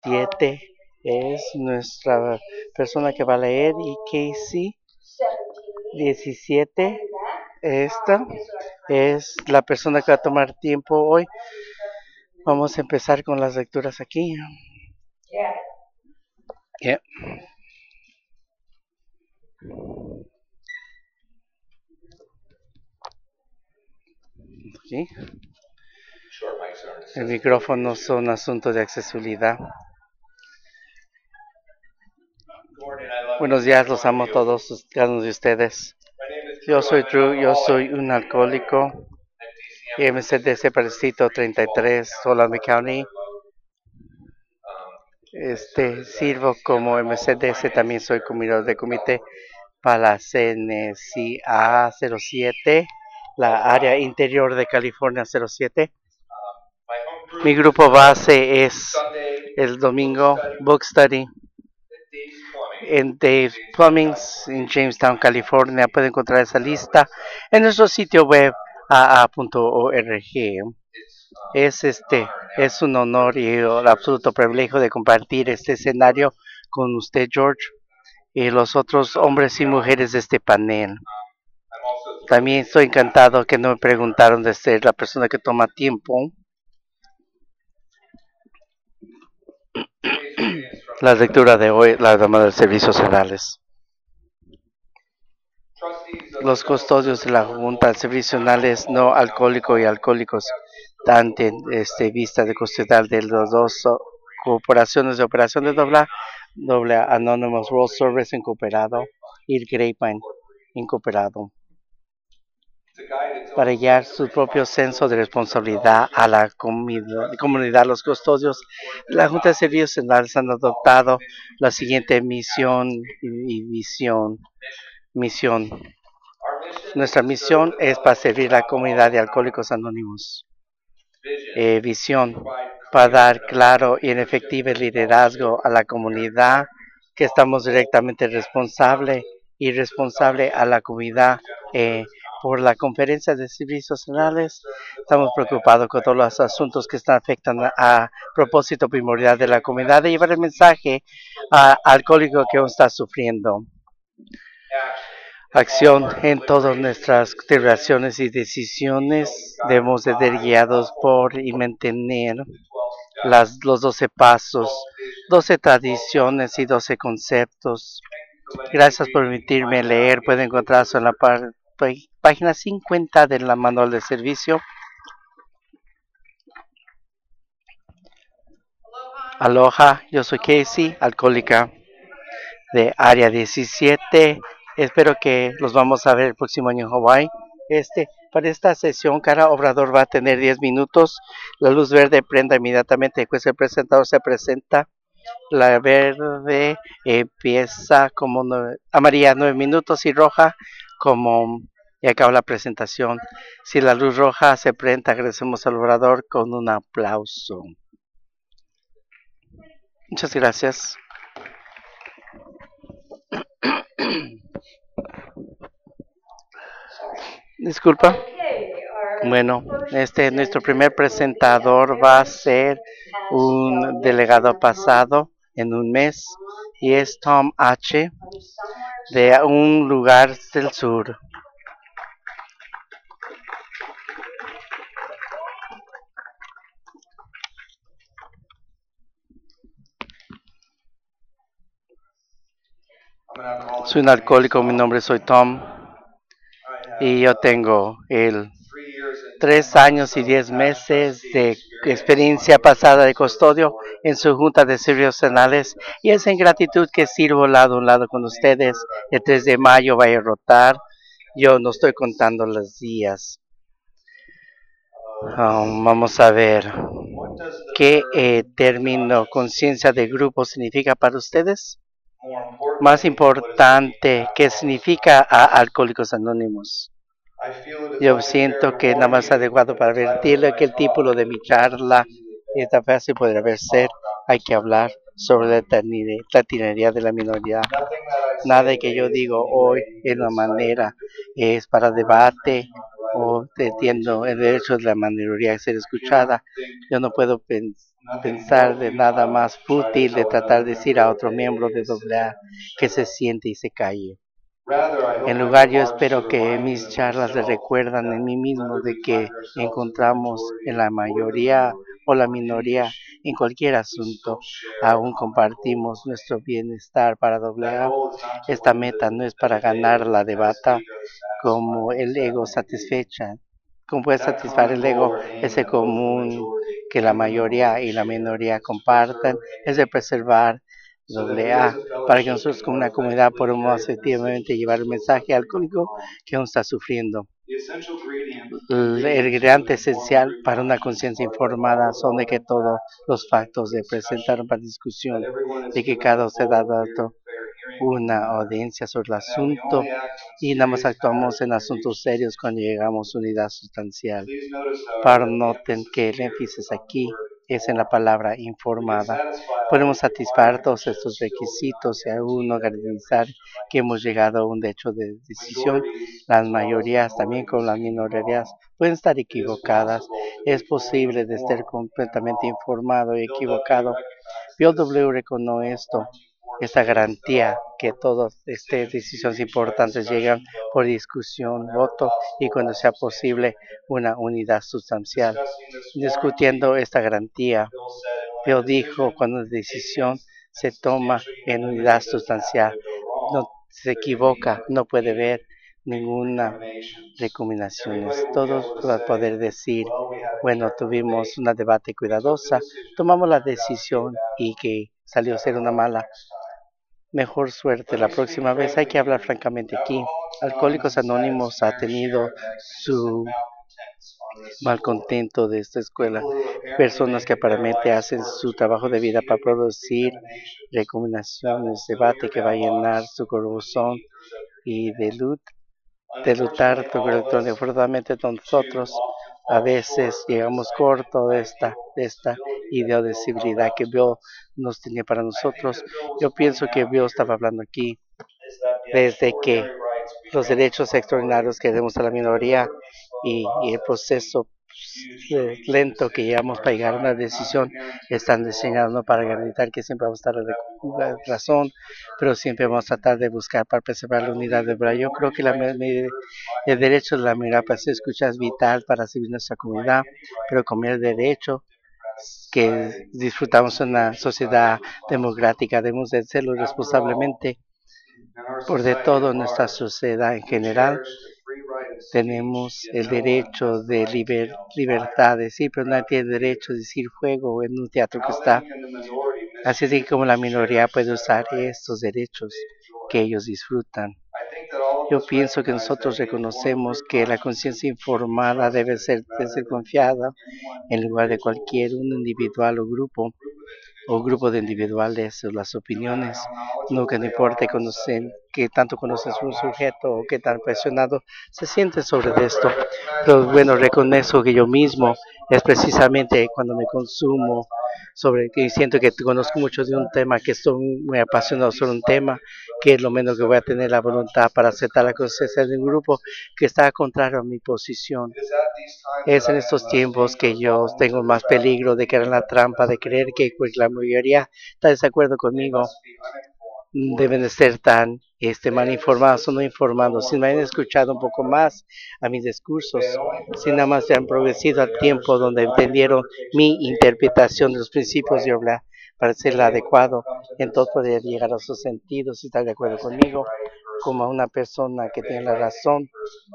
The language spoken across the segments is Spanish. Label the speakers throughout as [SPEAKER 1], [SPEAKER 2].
[SPEAKER 1] 17 es nuestra persona que va a leer y Casey 17, esta es la persona que va a tomar tiempo hoy. Vamos a empezar con las lecturas aquí. Yeah. Aquí. El micrófono son asuntos de accesibilidad. Buenos días, los amo a todos cada uno de ustedes. Yo soy Drew, yo soy un alcohólico. MCDC para el distrito 33, Solano County. Sirvo como MCDC, también soy coordinador de comité para la CNCA 07, la área interior de California 07. Mi grupo base es el domingo Book Study en Dave's Plumbing en Jamestown, California. Pueden encontrar esa lista en nuestro sitio web aa.org. Es un honor y el absoluto privilegio de compartir este escenario con usted, George, y los otros hombres y mujeres de este panel. También estoy encantado que no me preguntaron de ser la persona que toma tiempo. La lectura de hoy, la llamada de servicios generales. Los custodios de la Junta de Servicios Generales No Alcohólicos y Alcohólicos dan vista de custodial de las dos corporaciones de operación de doble Anonymous World Service Incorporado y el Grapevine Incorporado, para guiar su propio senso de responsabilidad a la comunidad. Los custodios de la Junta de Servicios Generales han adoptado la siguiente misión y visión. Nuestra misión es para servir a la comunidad de Alcohólicos Anónimos. Visión, para dar claro y efectivo liderazgo a la comunidad, que estamos directamente responsable a la comunidad. Por la conferencia de servicios generales, estamos preocupados con todos los asuntos que están afectando a propósito primordial de la comunidad, de llevar el mensaje alcohólico que aún está sufriendo. Acción en todas nuestras deliberaciones y decisiones. Debemos de ser guiados por y mantener los 12 pasos, 12 tradiciones y 12 conceptos. Gracias por permitirme leer. Pueden encontrarse en la página 50 del manual de servicio. Aloha, yo soy Casey, alcohólica de área 17. Espero que los vamos a ver el próximo año en Hawaii. Para esta sesión, cada obrador va a tener 10 minutos. La luz verde prenda inmediatamente después el presentador se presenta. La verde empieza como amarilla 9 minutos y roja como y acaba la presentación. Si la luz roja se prende, agradecemos al orador con un aplauso. Muchas gracias. Disculpa. Bueno, nuestro primer presentador va a ser un delegado pasado en un mes y es Tom H. de un lugar del sur. Soy un alcohólico, mi nombre soy Tom y yo tengo 3 años y 10 meses de experiencia pasada de custodio en su Junta de Servicios Generales, y es en gratitud que sirvo lado a lado con ustedes. El 3 de mayo va a rotar. Yo no estoy contando los días. Vamos a ver qué término conciencia de grupo significa para ustedes. Más importante, ¿qué significa a Alcohólicos Anónimos? Yo siento que nada más adecuado para advertirle que el título de mi charla esta fácil podría ser: hay que hablar sobre la tiranería de la minoría. Nada que yo digo hoy en una manera es para debate o entiendo el derecho de la minoría a ser escuchada. Yo no puedo pensar de nada más fútil de tratar de decir a otro miembro de AA que se siente y se calle. En lugar, yo espero que mis charlas le recuerdan en mí mismo de que encontramos en la mayoría o la minoría en cualquier asunto, aún compartimos nuestro bienestar para AA. Esta meta no es para ganar la debata como el ego satisfecha. Como puede satisfacer el ego, ese común que la mayoría y la minoría compartan, es de preservar AA, para que nosotros como una comunidad podamos efectivamente llevar el mensaje alcohólico que aún está sufriendo. El ingrediente esencial para una conciencia informada son de que todos los factos se presentaron para discusión, de que cada se ha dado una audiencia sobre el asunto y nada más actuamos en asuntos serios cuando llegamos a unidad sustancial. Pero noten que el énfasis aquí es en la palabra informada. Podemos satisfacer todos estos requisitos y aún no garantizar que hemos llegado a un hecho de decisión. Las mayorías, también con las minorías, pueden estar equivocadas. Es posible de estar completamente informado y equivocado. BW reconoce esta garantía que todas estas decisiones importantes llegan por discusión, voto y cuando sea posible una unidad sustancial. Discutiendo esta garantía, Bill dijo cuando la decisión se toma en unidad sustancial, no se equivoca, no puede ver ninguna recomendación. Todos van a poder decir, bueno, tuvimos una debate cuidadosa, tomamos la decisión y que salió a ser una mala. Mejor suerte la próxima vez. Hay que hablar francamente aquí. Alcohólicos Anónimos ha tenido su malcontento de esta escuela. Personas que aparentemente hacen su trabajo de vida para producir recomendaciones, debate que va a llenar su corazón y de lutar por electrónico. Afortunadamente nosotros a veces llegamos corto de esta idea de civilidad que Bill nos tenía para nosotros. Yo pienso que Bill estaba hablando aquí desde que los derechos extraordinarios que demos a la minoría y el proceso lento que llevamos para llegar a una decisión están diseñados no para garantizar que siempre vamos a estar en la razón, pero siempre vamos a tratar de buscar para preservar la unidad de verdad. Yo creo que el derecho de la minoría para ser escuchada es vital para servir nuestra comunidad, pero con el derecho que disfrutamos en una sociedad democrática debemos de hacerlo responsablemente. Por de todo, nuestra sociedad en general tenemos el derecho de libertad de decir, pero nadie tiene derecho de decir fuego en un teatro que está. Así es que como la minoría puede usar estos derechos que ellos disfrutan. Yo pienso que nosotros reconocemos que la conciencia informada debe ser confiada en lugar de cualquier un individual o grupo de individuales o las opiniones. Nunca no importa que tanto conoces un sujeto o qué tan presionado se siente sobre esto. Pero bueno, reconozco que yo mismo es precisamente cuando me consumo sobre que siento que conozco mucho de un tema, que estoy muy apasionado sobre un tema, que es lo menos que voy a tener la voluntad para aceptar la conciencia de un grupo que está contrario a mi posición. Es en estos tiempos que yo tengo más peligro de caer en la trampa de creer que pues, la mayoría está de desacuerdo conmigo. Deben de ser tan mal informados o no informados. Si me han escuchado un poco más a mis discursos, si nada más se han progresado al tiempo donde entendieron mi interpretación de los principios de hablar para ser la adecuado, entonces poder llegar a sus sentidos y estar de acuerdo conmigo como una persona que tiene la razón.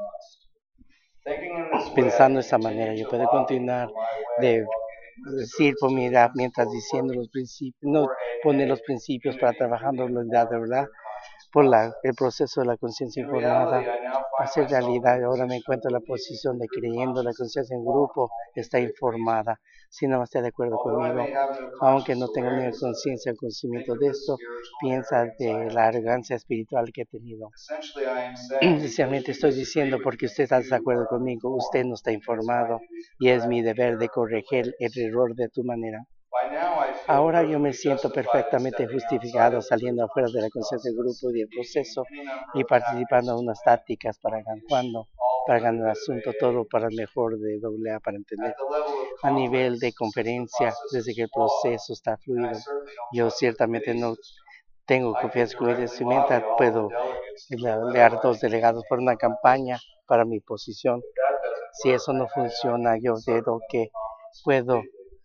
[SPEAKER 1] Pensando de esa manera, yo puedo continuar de decir por mi edad mientras diciendo los principios, no poner los principios para trabajando la unidad de verdad por el proceso de la conciencia informada hacer realidad. Ahora me encuentro en la posición de creyendo la conciencia en grupo está informada. Si no está de acuerdo conmigo, aunque no tengo ni conciencia o conocimiento de esto, piensa de la arrogancia espiritual que he tenido. Esencialmente estoy diciendo porque usted está de acuerdo conmigo, usted no está informado y es mi deber de corregir el error de tu manera. Ahora yo me siento perfectamente justificado saliendo afuera de la conciencia del grupo y del proceso y participando en unas tácticas para cuando para ganar el asunto, todo para el mejor de AA, para entender. A nivel de conferencia, desde que el proceso está fluido, yo ciertamente no tengo confianza con el vestimenta, puedo leer dos delegados por una campaña para mi posición. Si eso no funciona, yo creo que puedo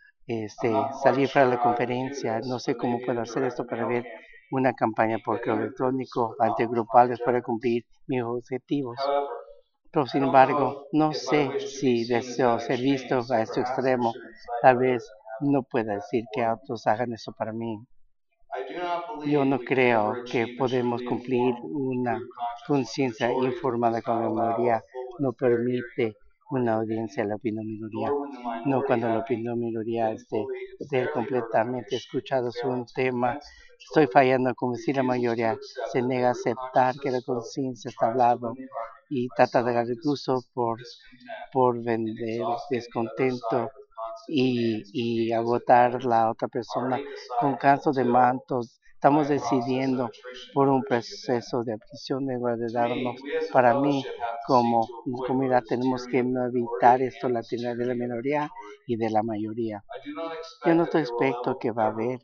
[SPEAKER 1] salir para la conferencia. No sé cómo puedo hacer esto para ver una campaña por correo electrónico antigrupales para cumplir mis objetivos. Pero sin embargo, no sé si deseo ser visto a este extremo. Tal vez no pueda decir que otros hagan eso para mí. Yo no creo que podemos cumplir una conciencia informada con la minoría. No permite una audiencia a la opinión minoría. No cuando la opinión minoría esté completamente escuchado sobre un tema. Estoy fallando como si la mayoría se niega a aceptar que la conciencia está hablando y trata de ganar incluso por vender descontento y agotar la otra persona con cansos de mantos. Estamos decidiendo por un proceso de aplicación de darnos. Para mí, como comunidad, tenemos que no evitar esto, la tienda de la minoría y de la mayoría. Yo no estoy expecto que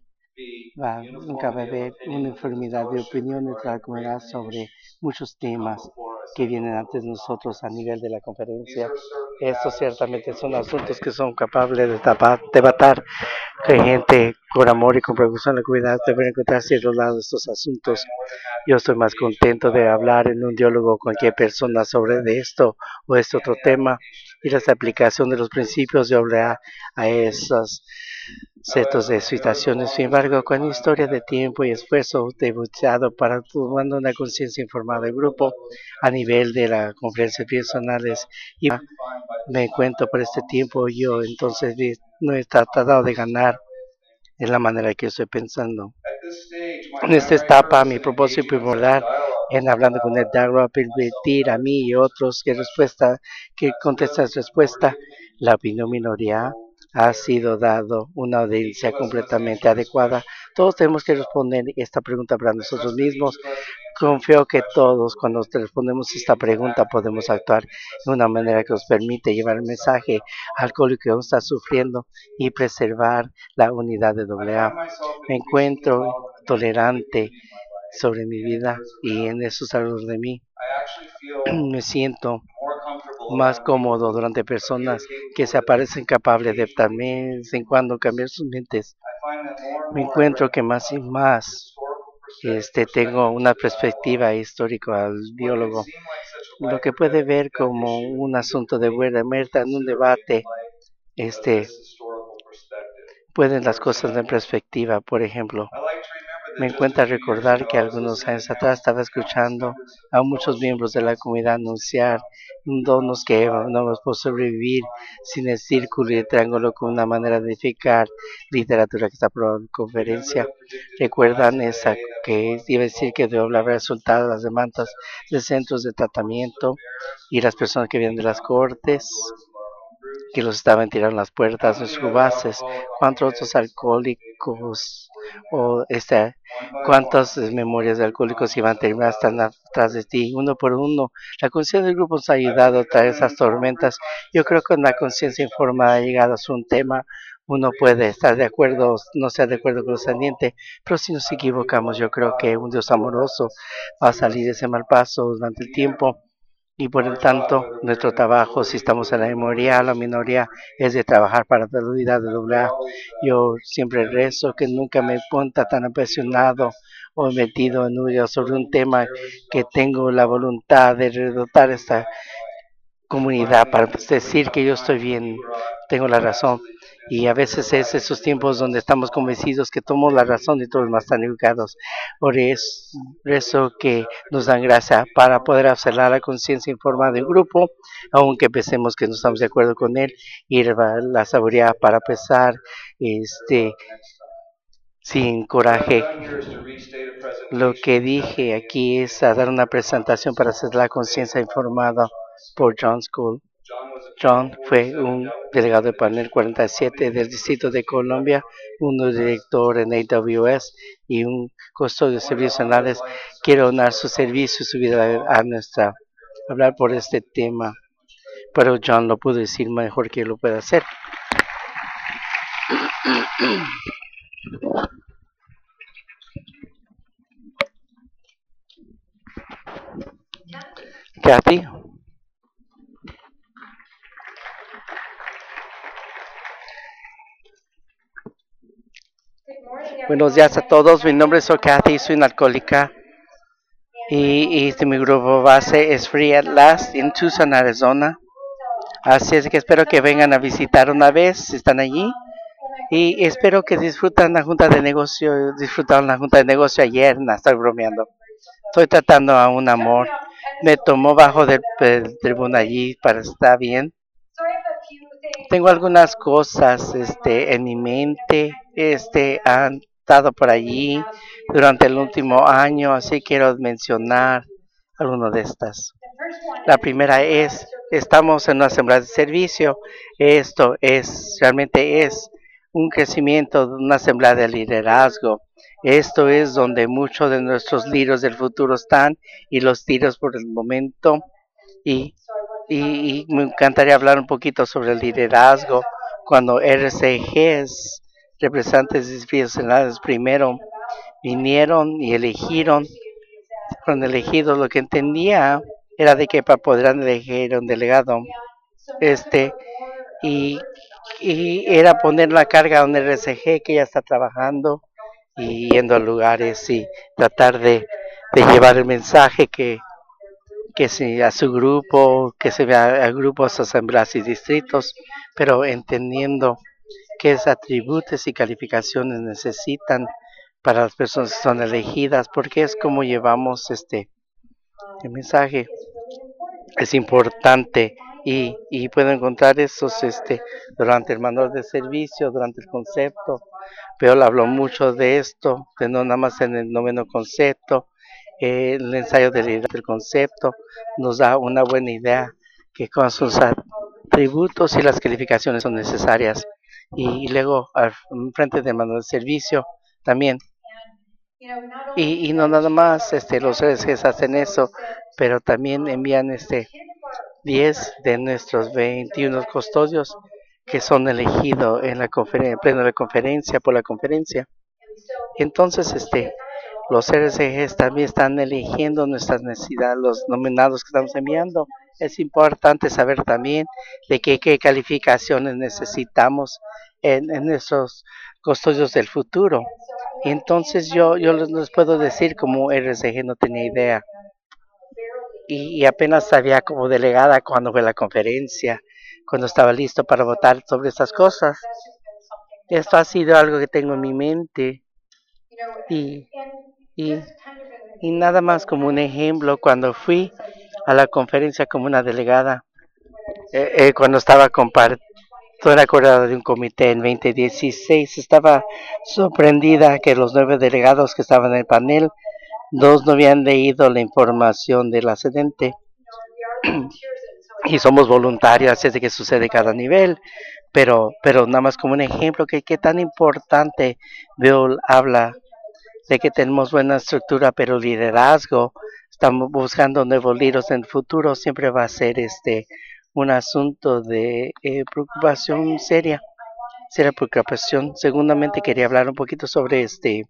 [SPEAKER 1] nunca va a haber una enfermedad de opinión entre la comunidad sobre muchos temas que vienen antes de nosotros a nivel de la conferencia. Estos ciertamente son asuntos que son capaces de debatir que gente con amor y con preocupación en la comunidad deben encontrar ciertos lados de estos asuntos. Yo estoy más contento de hablar en un diálogo con cualquier persona sobre de esto o este otro tema y la aplicación de los principios de obra a esos setos de situaciones. Sin embargo, con historia de tiempo y esfuerzo debutado para tomando una conciencia informada del grupo a nivel de las conferencias personales y me encuentro por este tiempo yo entonces no he tratado de ganar en la manera que estoy pensando. En esta etapa, mi propósito primordial en hablando con el diálogo permitir a mí y otros que contestas respuesta, la opinión minoría ha sido dado una audiencia completamente adecuada. Todos tenemos que responder esta pregunta para nosotros mismos. Confío que todos, cuando respondemos esta pregunta, podemos actuar de una manera que nos permite llevar el mensaje al alcohólico que está sufriendo y preservar la unidad de AA. Me encuentro tolerante sobre mi vida y en eso alrededor de mí. Me siento más cómodo durante personas que se aparecen capaces de también de vez en cuando cambiar sus mentes. Me encuentro que más y más tengo una perspectiva histórica al biólogo, lo que puede ver como un asunto de buena muerta en un debate, pueden las cosas en perspectiva. Por ejemplo, me encuentra recordar que algunos años atrás estaba escuchando a muchos miembros de la comunidad anunciar donos que no vamos a sobrevivir sin el círculo y el triángulo con una manera de edificar literatura que está aprobada en conferencia. ¿Recuerdan esa que iba a decir que debo haber resultado las demandas de centros de tratamiento y las personas que vienen de las cortes? Que los estaban tirando las puertas de sus bases, cuántos otros alcohólicos o cuántas memorias de alcohólicos iban a terminar están atrás de ti, uno por uno. La conciencia del grupo nos ha ayudado a traer esas tormentas. Yo creo que una conciencia informada ha llegado a ser un tema. Uno puede estar de acuerdo, no estar de acuerdo con el saliente, pero si nos equivocamos, yo creo que un Dios amoroso va a salir de ese mal paso durante el tiempo. Y por lo tanto, nuestro trabajo, si estamos en la mayoría o la minoría, es de trabajar para la unidad de AA. Yo siempre rezo que nunca me ponga tan apasionado o metido en sobre un tema que tengo la voluntad de redotar esta comunidad para decir que yo estoy bien, tengo la razón. Y a veces es esos tiempos donde estamos convencidos que tomamos la razón y todos los demás están equivocados. Por eso que nos dan gracia para poder hacer la conciencia informada del grupo, aunque pensemos que no estamos de acuerdo con él, y la sabiduría para pesar sin coraje. Lo que dije aquí es a dar una presentación para hacer la conciencia informada por John School. John fue un delegado de panel 47 del Distrito de Columbia, un director en AWS y un custodio de servicios anales. Quiero donar su servicio y su vida a hablar por este tema. pero John lo pudo decir mejor que lo puede hacer. Kathy. Buenos días a todos, mi nombre es Kathy, soy una alcohólica y mi grupo base es Free at Last en Tucson, Arizona. Así es que espero que vengan a visitar una vez, si están allí. Y espero que disfrutaron la junta de negocio ayer, no estoy bromeando. Estoy tratando a un amor. Me tomó bajo del tribunal allí para estar bien. Tengo algunas cosas en mi mente, han estado por allí durante el último año, así quiero mencionar algunas de estas. La primera es, estamos en una asamblea de servicio. Esto realmente es un crecimiento de una asamblea de liderazgo. Esto es donde muchos de nuestros líderes del futuro están y los líderes por el momento. Y me encantaría hablar un poquito sobre el liderazgo cuando RCGs, representantes disciplinarios primero, vinieron y fueron elegidos. Lo que entendía era de que para poder elegir un delegado, y era poner la carga a un RCG que ya está trabajando y yendo a lugares y tratar de llevar el mensaje que a su grupo, que se vea a grupos, asambleas y distritos, pero entendiendo qué atributos y calificaciones necesitan para las personas que son elegidas, porque es como llevamos el mensaje. Es importante y puedo encontrar esos durante el manual de servicio, durante el concepto. Pero habló mucho de esto, de no nada más en el noveno concepto. El ensayo del concepto nos da una buena idea que con sus atributos y las calificaciones son necesarias. Y luego, al frente del manual de servicio, también. Y no nada más los RCs hacen eso, pero también envían 10 de nuestros 21 custodios que son elegidos en la pleno de la conferencia, por la conferencia. Entonces, los RCGs también están eligiendo nuestras necesidades, los nominados que estamos enviando. Es importante saber también de qué calificaciones necesitamos en nuestros custodios del futuro. Entonces yo les puedo decir como RCG no tenía idea. Y apenas sabía como delegada cuando fue la conferencia, cuando estaba listo para votar sobre estas cosas. Esto ha sido algo que tengo en mi mente y nada más como un ejemplo, cuando fui a la conferencia como una delegada, cuando estaba acordada de un comité en 2016, estaba sorprendida que los 9 delegados que estaban en el panel, 2 no habían leído la información del accidente. Y somos voluntarios, así es de que sucede cada nivel, pero nada más como un ejemplo que tan importante habla de que tenemos buena estructura, pero liderazgo, estamos buscando nuevos líderes en el futuro, siempre va a ser un asunto de preocupación seria preocupación. Segundamente quería hablar un poquito sobre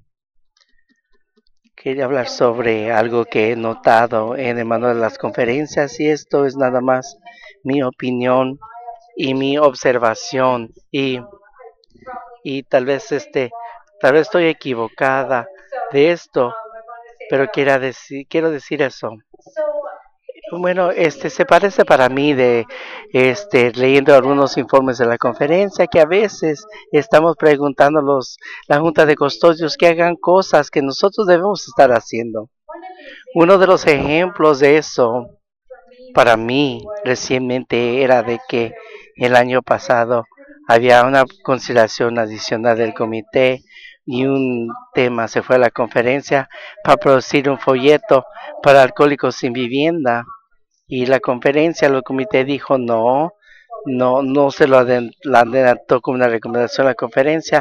[SPEAKER 1] quería hablar sobre algo que he notado en el manual de las conferencias, y esto es nada más mi opinión y mi observación, y tal vez estoy equivocada de esto, pero quiero decir eso. Bueno, se parece para mí de leyendo algunos informes de la conferencia, que a veces estamos preguntando la junta de custodios que hagan cosas que nosotros debemos estar haciendo. Uno de los ejemplos de eso para mí recientemente era de que el año pasado había una consideración adicional del comité y un tema se fue a la conferencia para producir un folleto para alcohólicos sin vivienda. Y la conferencia, el comité dijo no se lo adelantó como una recomendación a la conferencia,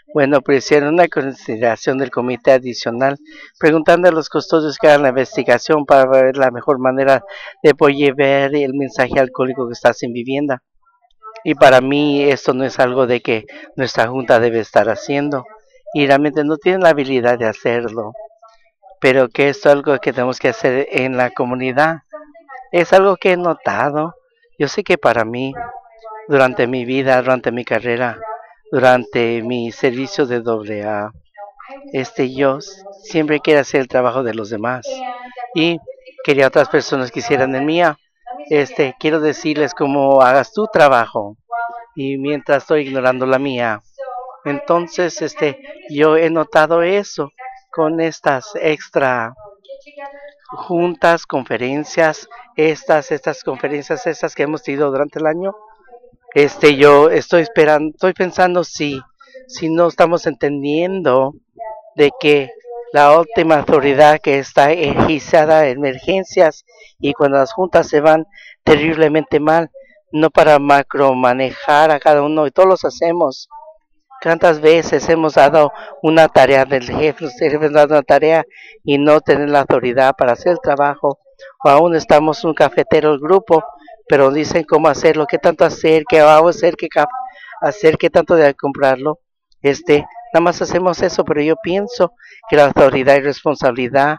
[SPEAKER 1] Bueno, pero hicieron una consideración del comité adicional, preguntando a los custodios que hagan la investigación para ver la mejor manera de poder ver el mensaje alcohólico que está sin vivienda. Y para mí esto no es algo de que nuestra junta debe estar haciendo. Y realmente no tienen la habilidad de hacerlo. Pero que esto es algo que tenemos que hacer en la comunidad. Es algo que he notado. Yo sé que para mí, durante mi vida, durante mi carrera, durante mi servicio de AA, yo siempre quiero hacer el trabajo de los demás y quería otras personas que hicieran el mío. Quiero decirles cómo hagas tu trabajo y mientras estoy ignorando la mía. Entonces, yo he notado eso con estas extra juntas, conferencias, estas conferencias, estas que hemos tenido durante el año. Yo estoy esperando, estoy pensando si no estamos entendiendo de que la última autoridad que está egizada en emergencias y cuando las juntas se van terriblemente mal, no para macromanejar a cada uno, y todos los hacemos. ¿Cuántas veces hemos dado una tarea del jefe, hemos dado una tarea y no tener la autoridad para hacer el trabajo? O aún estamos un cafetero el grupo, pero dicen cómo hacerlo, qué tanto hacer, qué vamos a hacer, qué hacer, qué tanto de comprarlo. Nada más hacemos eso, pero yo pienso que la autoridad y responsabilidad,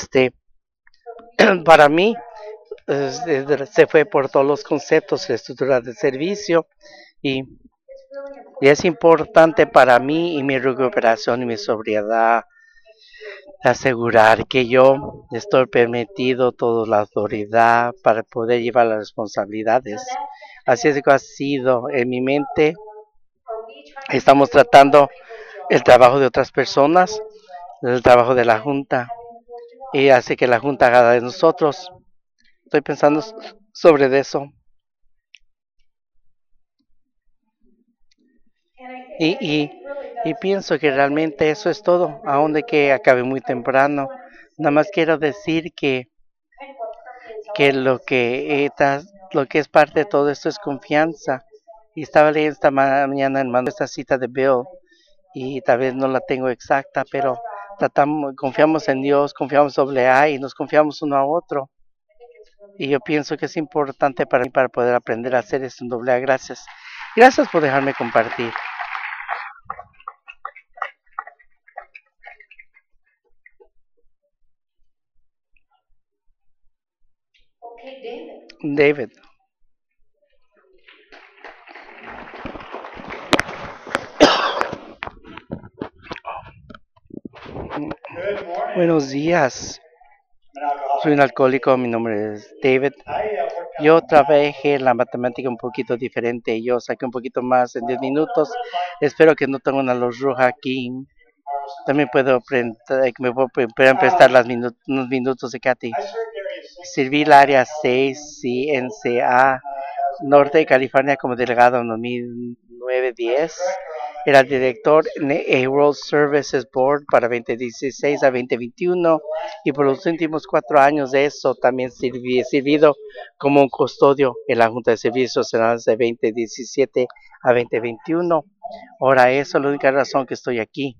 [SPEAKER 1] para mí, se fue por todos los conceptos, la estructura del servicio y es importante para mí y mi recuperación y mi sobriedad asegurar que yo estoy permitido toda la autoridad para poder llevar las responsabilidades. Así es que ha sido en mi mente. Estamos tratando el trabajo de otras personas, el trabajo de la Junta, y hace que la Junta haga de nosotros. Estoy pensando sobre eso. Y pienso que realmente eso es todo, aun de que acabe muy temprano. Nada más quiero decir que lo que es parte de todo esto es confianza. Y estaba leyendo esta mañana hermano esta cita de Bill y tal vez no la tengo exacta, pero confiamos en Dios, confiamos sobre A y nos confiamos uno a otro. Y yo pienso que es importante para mí para poder aprender a hacer esto en AA. Gracias. Gracias por dejarme compartir. David. Buenos días. Soy un alcohólico, mi nombre es David. Yo trabajé la matemática un poquito diferente. Yo saqué un poquito más en 10 minutos. Espero que no tenga una luz roja aquí. También me puedo prestar unos minutos de Katy. Serví el área 6, CNCA, Norte de California como delegado en 2009-10. Era director en el World Services Board para 2016 a 2021 y por los últimos 4 años de eso también he servido como un custodio en la Junta de Servicios Nacionales de 2017 a 2021. Ahora eso es la única razón que estoy aquí.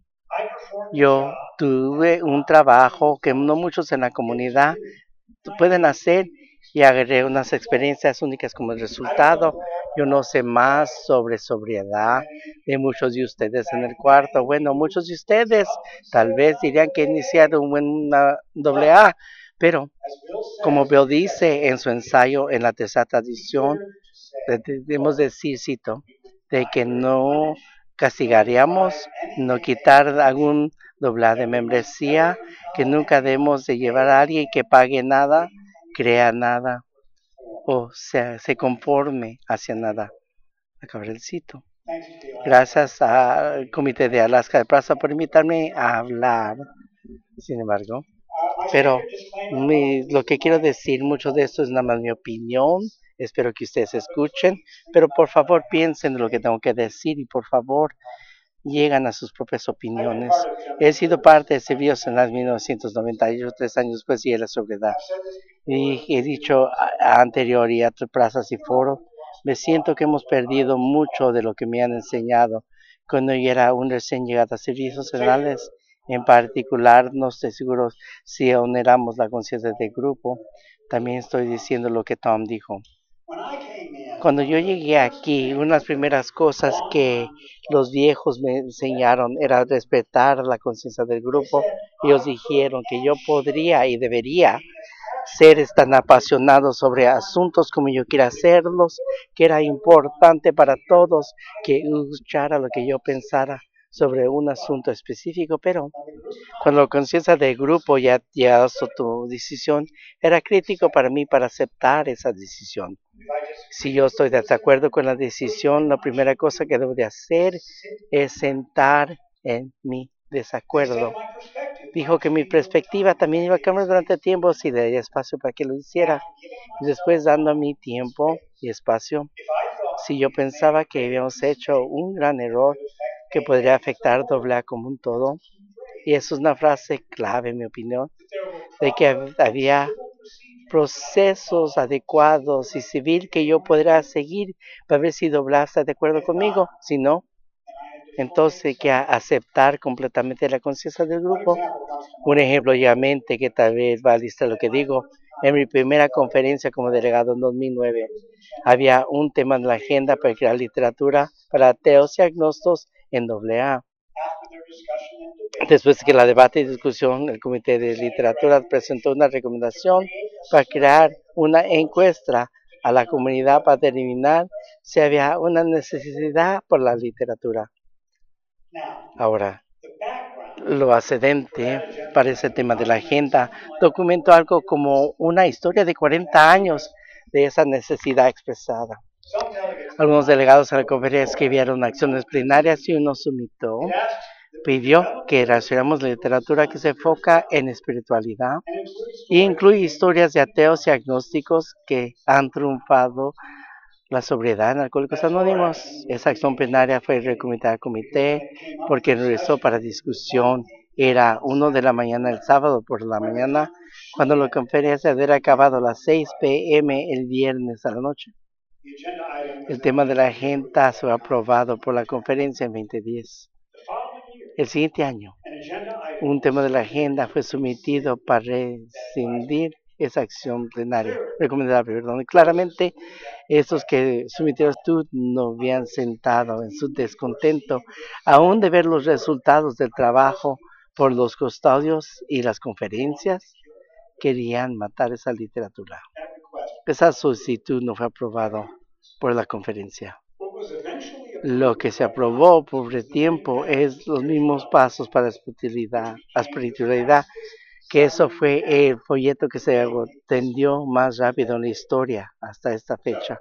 [SPEAKER 1] Yo tuve un trabajo que no muchos en la comunidad pueden hacer y agarré unas experiencias únicas como el resultado. Yo no sé más sobre sobriedad de muchos de ustedes en el cuarto. Bueno, muchos de ustedes tal vez dirían que he iniciado una AA, pero como Bill dice en su ensayo en la tercera tradición, debemos decir, cito, de que no castigaríamos, no quitar algún AA de membresía, que nunca debemos de llevar a alguien que pague nada, crea nada, o sea, se conforme hacia nada. Acabar el cito. Gracias al Comité de Alaska de Plaza por invitarme a hablar. Sin embargo, pero lo que quiero decir, mucho de esto es nada más mi opinión. Espero que ustedes escuchen, pero por favor piensen en lo que tengo que decir y por favor llegan a sus propias opiniones. He sido parte de servicios en las 1998, 3 años después de la sobriedad. Y he dicho anterior y a otras plazas y foros, me siento que hemos perdido mucho de lo que me han enseñado Cuando yo era un recién llegado a servicios generales, en particular, no estoy seguro si aún éramos la conciencia del grupo. También estoy diciendo lo que Tom dijo. Cuando yo llegué aquí, una de las primeras cosas que los viejos me enseñaron era respetar la conciencia del grupo. Ellos dijeron que yo podría y debería ser tan apasionado sobre asuntos como yo quiera hacerlos, que era importante para todos que escuchara lo que yo pensara sobre un asunto específico, pero cuando la conciencia del grupo ya llegó a tu decisión, era crítico para mí para aceptar esa decisión. Si yo estoy de acuerdo con la decisión, la primera cosa que debo de hacer es sentar en mi desacuerdo. Dijo que mi perspectiva también iba a cambiar durante el tiempo si le daría espacio para que lo hiciera. Y después, dando mi tiempo y espacio, si yo pensaba que habíamos hecho un gran error que podría afectar AA como un todo, y eso es una frase clave en mi opinión, de que había procesos adecuados y civil que yo podría seguir para ver si AA está de acuerdo conmigo. Si no, entonces hay que aceptar completamente la conciencia del grupo. Un ejemplo ya mente que tal vez va a listar lo que digo. En mi primera conferencia como delegado en 2009, había un tema en la agenda para crear literatura para ateos y agnósticos en AA. Después de que la debate y discusión, el Comité de Literatura presentó una recomendación para crear una encuesta a la comunidad para determinar si había una necesidad por la literatura. Ahora, lo ascendente para ese tema de la agenda documentó algo como una historia de 40 años de esa necesidad expresada. Algunos delegados a la conferencia escribieron acciones plenarias y uno sumitó. Pidió que relacionemos la literatura que se enfoca en espiritualidad e incluye historias de ateos y agnósticos que han triunfado la sobriedad en Alcohólicos Anónimos. Esa acción plenaria fue recomendada al comité porque regresó para discusión. Era 1 de la mañana el sábado por la mañana, cuando la conferencia había acabado a las 6 p.m. el viernes a la noche. El tema de la agenda fue aprobado por la conferencia en 2010. El siguiente año, un tema de la agenda fue sometido para rescindir esa acción plenaria, recomendada, perdón. Claramente, estos que sometieron tú no habían sentado en su descontento, aún de ver los resultados del trabajo por los custodios y las conferencias, querían matar esa literatura. Esa solicitud no fue aprobada por la conferencia. Lo que se aprobó por el tiempo es los mismos pasos para la espiritualidad, que eso fue el folleto que se extendió más rápido en la historia hasta esta fecha.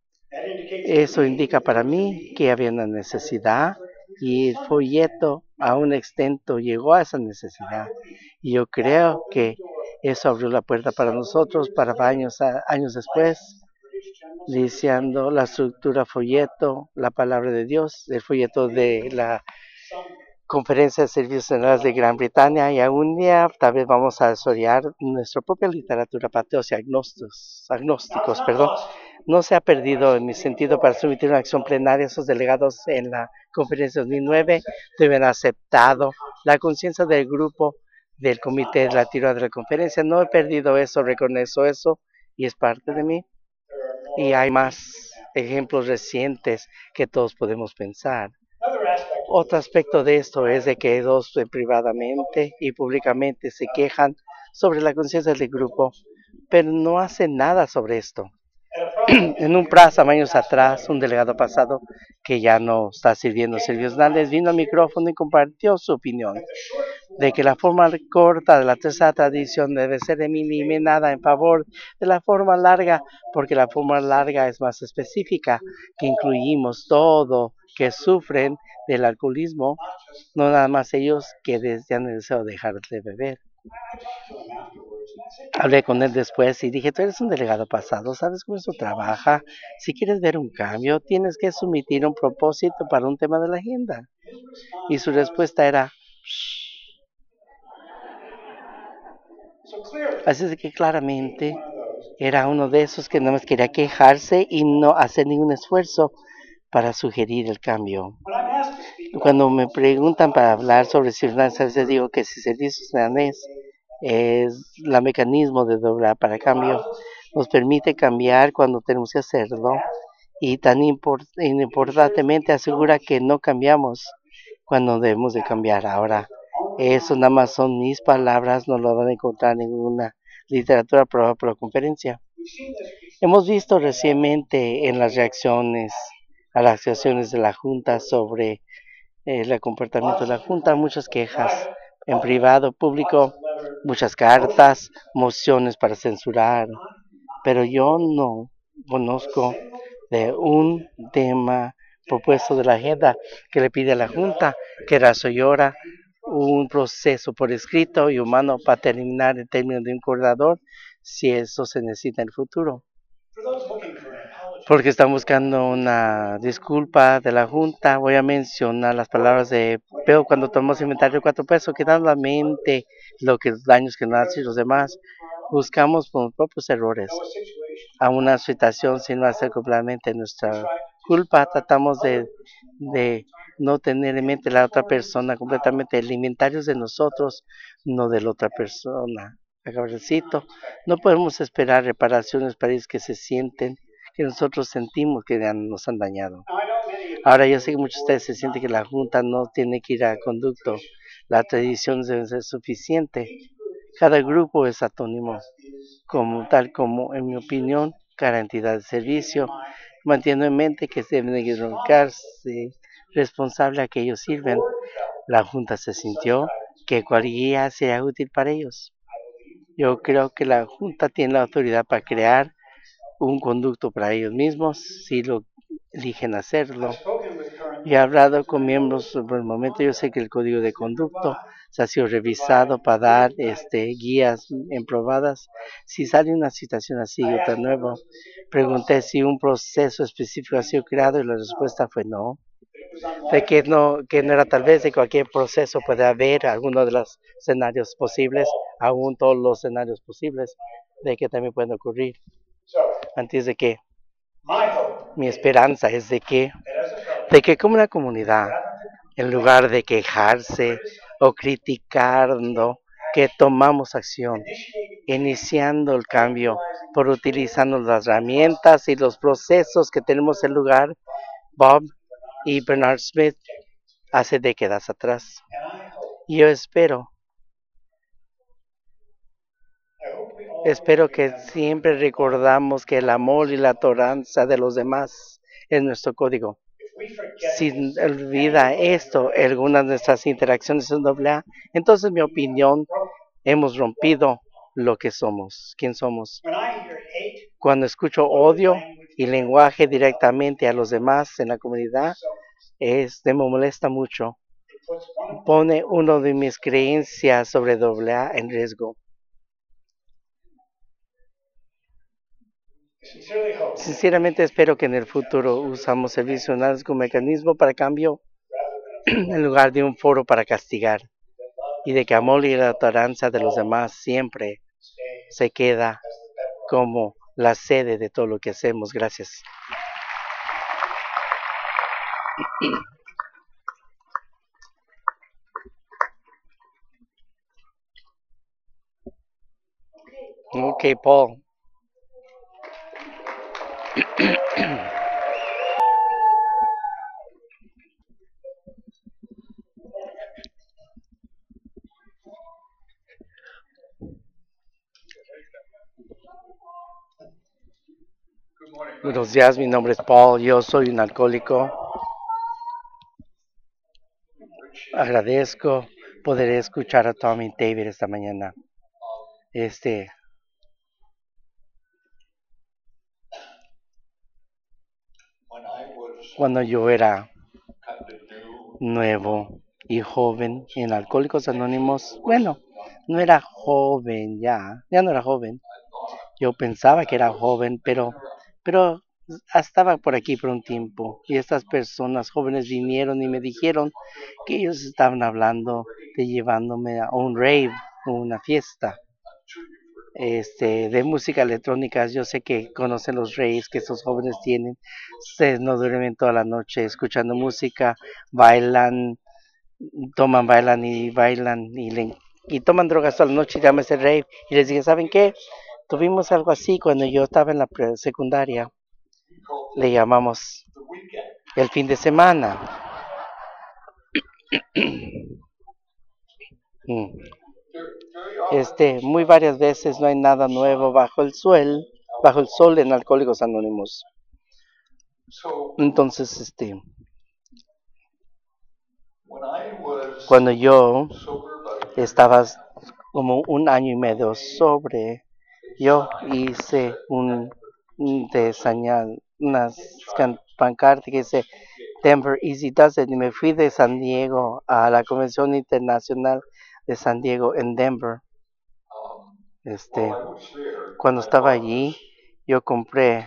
[SPEAKER 1] Eso indica para mí que había una necesidad y el folleto a un extento llegó a esa necesidad. Y yo creo que eso abrió la puerta para nosotros para años después, diciendo la estructura folleto, la palabra de Dios, el folleto de la Conferencia de Servicios Generales de Gran Bretaña, y algún día tal vez vamos a desarrollar nuestra propia literatura para ateos y agnósticos. No se ha perdido en mi sentido para someter una acción plenaria. Esos delegados en la conferencia de 2009 deben haber aceptado la conciencia del grupo del comité de la tirada de la conferencia. No he perdido eso, reconozco eso y es parte de mí. Y hay más ejemplos recientes que todos podemos pensar. Otro aspecto de esto es de que dos privadamente y públicamente se quejan sobre la conciencia del grupo, pero no hacen nada sobre esto. En un plazo, años atrás, un delegado pasado que ya no está sirviendo servicios nacionales vino al micrófono y compartió su opinión de que la forma corta de la tercera tradición debe ser eliminada en favor de la forma larga, porque la forma larga es más específica, que incluimos todo que sufren del alcoholismo, no nada más ellos que desean el deseo de dejar de beber. Hablé con él después y dije, tú eres un delegado pasado, ¿sabes cómo eso trabaja? Si quieres ver un cambio, tienes que someter un propósito para un tema de la agenda. Y su respuesta era, así es que claramente era uno de esos que no más quería quejarse y no hacer ningún esfuerzo para sugerir el cambio. Cuando me preguntan para hablar sobre finanzas, les digo que si servicios danés es el mecanismo de doblar para cambio. Nos permite cambiar cuando tenemos que hacerlo y tan importantemente asegura que no cambiamos cuando debemos de cambiar. Ahora, eso nada más son mis palabras, no lo van a encontrar en ninguna literatura aprobada por la conferencia. Hemos visto recientemente en las reacciones a las acciones de la Junta sobre el comportamiento de la Junta, muchas quejas en privado, público, muchas cartas, mociones para censurar, pero yo no conozco de un tema propuesto de la agenda que le pide a la Junta que resolviera un proceso por escrito y humano para terminar en términos de un coordinador si eso se necesita en el futuro. Porque están buscando una disculpa de la Junta, voy a mencionar las palabras de Peo cuando tomamos inventario de 4 pesos, quedando la mente lo que los daños que nos hacen los demás. Buscamos por propios errores a una situación sin hacer completamente nuestra culpa. Tratamos de no tener en mente la otra persona completamente. El inventario es de nosotros, no de la otra persona. Cabrecito, no podemos esperar reparaciones para ellos que se sienten, que nosotros sentimos que nos han dañado. Ahora yo sé que muchos de ustedes se sienten que la Junta no tiene que ir a conducto. La tradición debe ser suficiente. Cada grupo es autónomo, tal como, en mi opinión, cada entidad de servicio, mantiendo en mente que se deben identificarse responsable a que ellos sirven. La Junta se sintió que cualquier guía sea útil para ellos. Yo creo que la Junta tiene la autoridad para crear un conducto para ellos mismos, si lo eligen hacerlo. He hablado con miembros por el momento. Yo sé que el código de conducto se ha sido revisado para dar guías probadas. Si sale una situación así, otra nueva, pregunté si un proceso específico ha sido creado y la respuesta fue no. De que no era tal vez de cualquier proceso puede haber alguno de los escenarios posibles, aún todos los escenarios posibles, de que también pueden ocurrir. Antes de que mi esperanza es de que como una comunidad, en lugar de quejarse o criticando, que tomamos acción, iniciando el cambio por utilizando las herramientas y los procesos que tenemos en lugar. Bob y Bernard Smith hace décadas atrás. Y yo espero que siempre recordamos que el amor y la tolerancia de los demás es nuestro código. Si olvida esto, algunas de nuestras interacciones en AA, entonces, en mi opinión, hemos rompido lo que somos, quién somos. Cuando escucho odio y lenguaje directamente a los demás en la comunidad, me molesta mucho. Pone uno de mis creencias sobre AA en riesgo. Sinceramente espero que en el futuro usamos servicios nacionales como mecanismo para cambio en lugar de un foro para castigar, y de que amor y la tolerancia de los demás siempre se queda como la sede de todo lo que hacemos. Gracias. Ok, Paul. Buenos días, mi nombre es Paul, yo soy un alcohólico. Agradezco poder escuchar a Tommy David esta mañana. Cuando yo era nuevo y joven en Alcohólicos Anónimos, bueno, no era joven ya no era joven. Yo pensaba que era joven, pero estaba por aquí por un tiempo y estas personas jóvenes vinieron y me dijeron que ellos estaban hablando de llevándome a un rave o una fiesta. de música electrónica. Yo sé que conocen los raves que estos jóvenes tienen. Ustedes no duermen toda la noche escuchando música, bailan, bailan y toman drogas toda la noche, llámese rave. Y les dije, ¿saben qué? Tuvimos algo así cuando yo estaba en la secundaria. Le llamamos el fin de semana. Mm. Muy varias veces no hay nada nuevo bajo el sol en Alcohólicos Anónimos. Entonces, cuando yo estaba como un año y medio sobre, yo hice de señal, unas pancartas que dice Denver Easy Does It, y me fui de San Diego a la Convención Internacional de San Diego en Denver. Cuando estaba allí, yo compré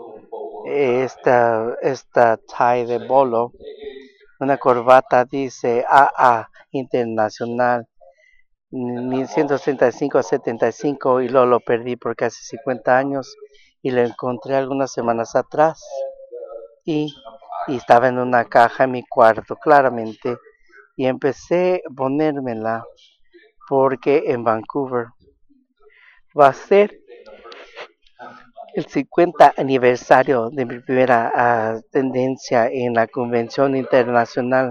[SPEAKER 1] esta tie de bolo, una corbata dice AA Internacional 1135 a 75 y lo perdí por casi 50 años y lo encontré algunas semanas atrás y estaba en una caja en mi cuarto claramente y empecé a ponérmela porque en Vancouver va a ser el 50 aniversario de mi primera tendencia en la convención internacional.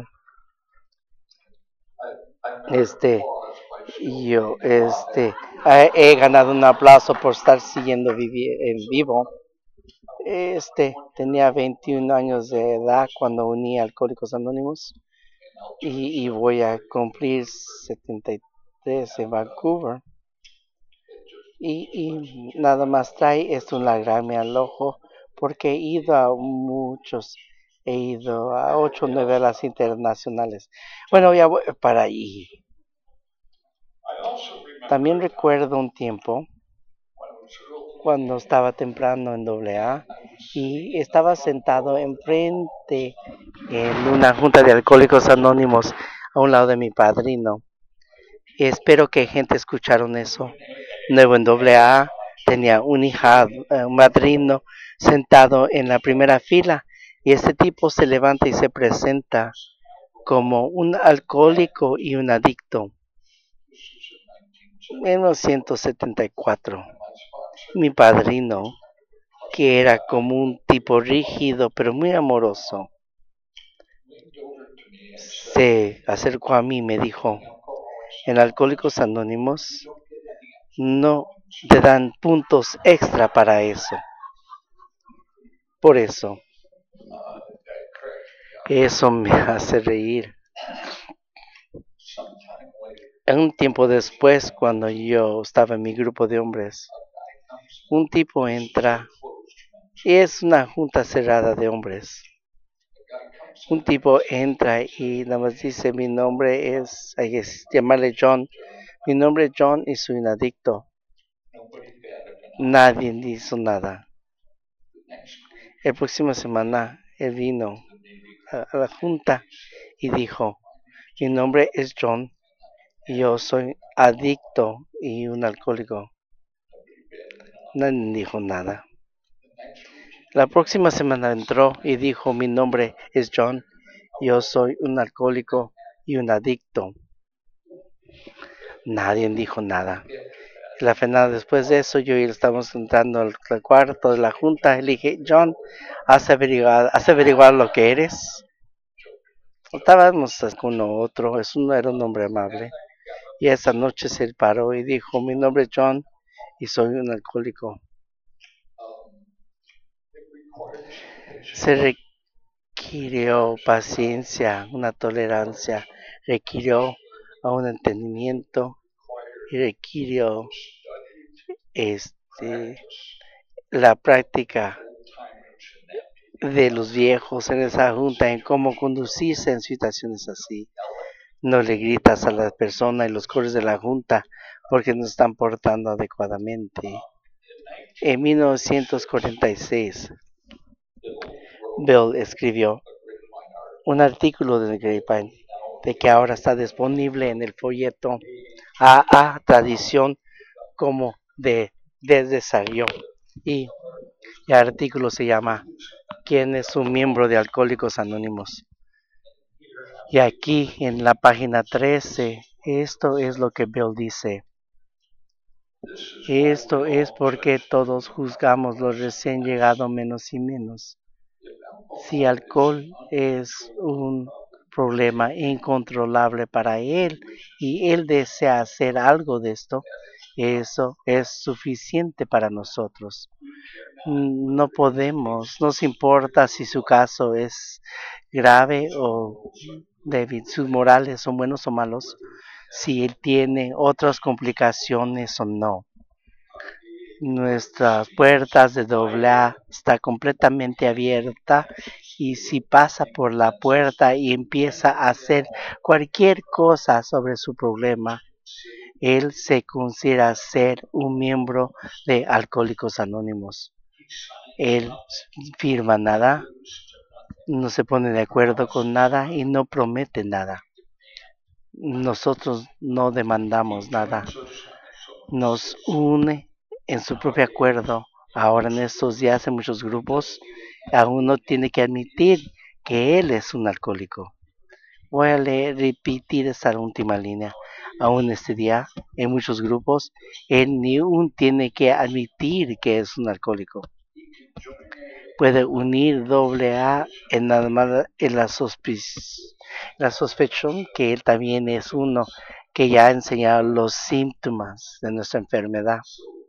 [SPEAKER 1] Yo he ganado un aplauso por estar siguiendo en vivo. Tenía 21 años de edad cuando uní a Alcohólicos Anónimos y voy a cumplir 73 en Vancouver. Y nada más trae es un lagrame al ojo porque he ido a 8 o 9 a las internacionales. Bueno, ya voy para allí. También recuerdo un tiempo cuando estaba temprano en AA y estaba sentado enfrente en una junta de Alcohólicos Anónimos a un lado de mi padrino. Y espero que gente escucharon eso. Nuevo en AA, tenía un madrino sentado en la primera fila y este tipo se levanta y se presenta como un alcohólico y un adicto. En 1974, mi padrino, que era como un tipo rígido pero muy amoroso, se acercó a mí y me dijo, en Alcohólicos Anónimos no te dan puntos extra para eso. Por eso me hace reír. Un tiempo después, cuando yo estaba en mi grupo de hombres, un tipo entra y es una junta cerrada de hombres. Un tipo entra y nada más dice, mi nombre es, hay que llamarle John, mi nombre es John y soy un adicto. Nadie hizo nada. La próxima semana él vino a la junta y dijo, mi nombre es John y yo soy adicto y un alcohólico. Nadie dijo nada. La próxima semana entró y dijo, mi nombre es John, yo soy un alcohólico y un adicto. Nadie dijo nada. La final después de eso, yo y él estábamos entrando al cuarto de la junta y le dije, John, ¿has averiguado lo que eres? Estábamos con uno otro, era un hombre amable. Y esa noche se paró y dijo, mi nombre es John y soy un alcohólico. Se requirió paciencia, una tolerancia, requirió un entendimiento y requirió la práctica de los viejos en esa junta en cómo conducirse en situaciones así. No le gritas a la persona y los coros de la junta porque no están portando adecuadamente. En 1946, Bill escribió un artículo de Grapevine de que ahora está disponible en el folleto AA Tradición como de desarrollo. Y el artículo se llama ¿Quién es un miembro de Alcohólicos Anónimos? Y aquí en la página 13, esto es lo que Bill dice. Esto es porque todos juzgamos lo recién llegado menos y menos. Si alcohol es un problema incontrolable para él y él desea hacer algo de esto, eso es suficiente para nosotros. No podemos, nos importa si su caso es grave o débil, sus morales son buenos o malos, si él tiene otras complicaciones o no. Nuestras puertas de AA está completamente abierta y si pasa por la puerta y empieza a hacer cualquier cosa sobre su problema, él se considera ser un miembro de Alcohólicos Anónimos. Él firma nada, no se pone de acuerdo con nada y no promete nada. Nosotros no demandamos nada. Nos une en su propio acuerdo. Ahora en estos días en muchos grupos aún no tiene que admitir que él es un alcohólico. Voy a repetir esta última línea. Aún este día en muchos grupos él ni aún tiene que admitir que es un alcohólico. Puede unir AA en la sospecha que él también es uno que ya ha enseñado los síntomas de nuestra enfermedad.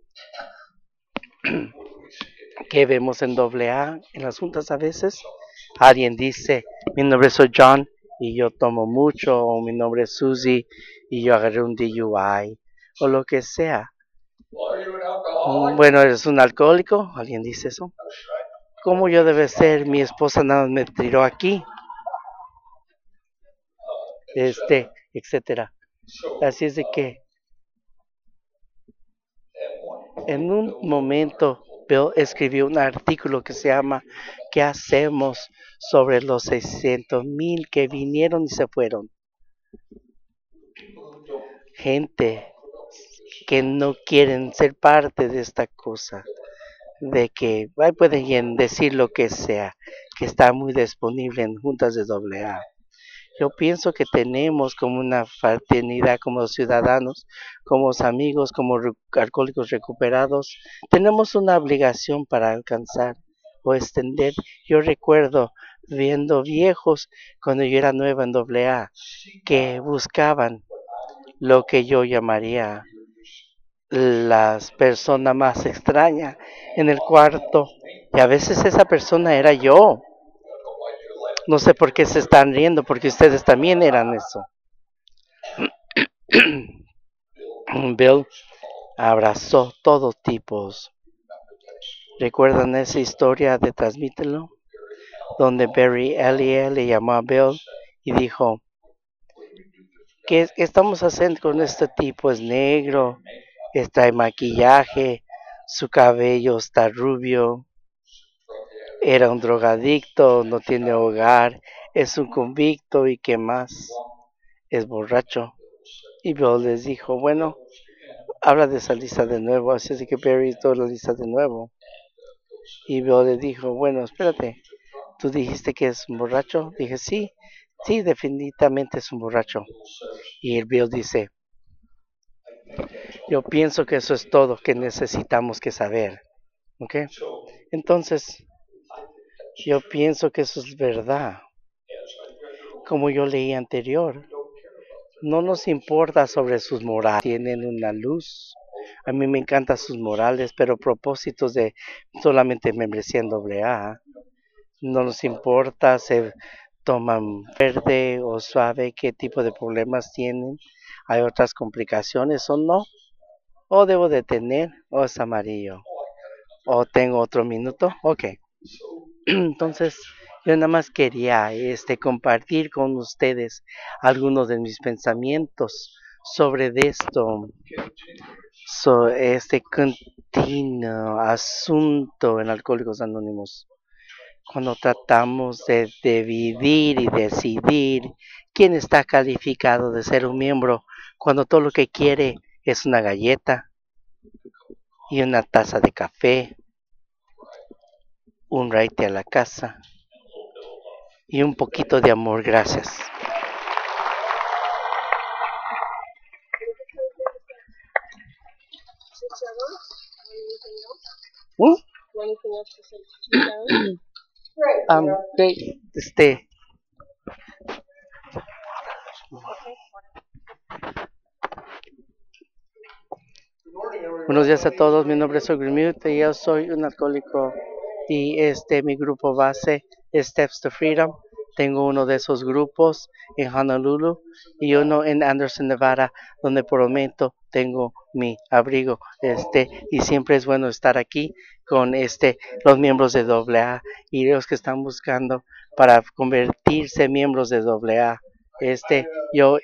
[SPEAKER 1] ¿Qué vemos en AA en las juntas a veces? Alguien dice, mi nombre soy John y yo tomo mucho, o mi nombre es Susie y yo agarré un DUI, o lo que sea. Bueno, ¿eres un alcohólico? ¿Alguien dice eso? ¿Cómo yo debe ser? Mi esposa nada más me tiró aquí. Etcétera. Así es de que en un momento Bill escribió un artículo que se llama ¿Qué hacemos sobre los 600,000 que vinieron y se fueron? Gente que no quieren ser parte de esta cosa, de que pueden decir lo que sea, que está muy disponible en juntas de AA. Yo pienso que tenemos como una fraternidad como ciudadanos, como amigos, como alcohólicos recuperados, tenemos una obligación para alcanzar o extender. Yo recuerdo viendo viejos cuando yo era nueva en AA que buscaban lo que yo llamaría las personas más extrañas en el cuarto y a veces esa persona era yo. No sé por qué se están riendo, porque ustedes también eran eso. Bill abrazó todos tipos. ¿Recuerdan esa historia de Transmítelo? Donde Barry Elliott le llamó a Bill y dijo, ¿qué estamos haciendo con este tipo? Es negro, trae maquillaje, su cabello está rubio, era un drogadicto, no tiene hogar, es un convicto y qué más, es borracho. Y Bill les dijo, bueno, habla de esa lista de nuevo, así es que Barry hizo la lista de nuevo. Y Bill le dijo, bueno, espérate, ¿tú dijiste que es un borracho? Dije, sí, definitivamente es un borracho. Y el Bill dice, yo pienso que eso es todo que necesitamos que saber. ¿Ok? Entonces, yo pienso que eso es verdad. Como yo leí anterior, no nos importa sobre sus morales, tienen una luz. A mí me encantan sus morales, pero propósitos de solamente membresía en AA. No nos importa si toman verde o suave, qué tipo de problemas tienen. Hay otras complicaciones o no. O debo de tener, o es amarillo. O tengo otro minuto. Ok. Entonces, yo nada más quería compartir con ustedes algunos de mis pensamientos sobre esto, este continuo asunto en Alcohólicos Anónimos. Cuando tratamos de dividir y decidir quién está calificado de ser un miembro, cuando todo lo que quiere es una galleta, y una taza de café, un raite a la casa y un poquito de amor. Gracias. Hmm? Great. Buenos días a todos, mi nombre es Ogrimute y yo soy un alcohólico y mi grupo base es Steps to Freedom. Tengo uno de esos grupos en Honolulu y uno en Anderson, Nevada, donde por el momento tengo mi abrigo. Y siempre es bueno estar aquí con los miembros de AA y los que están buscando para convertirse miembros de AA. Yo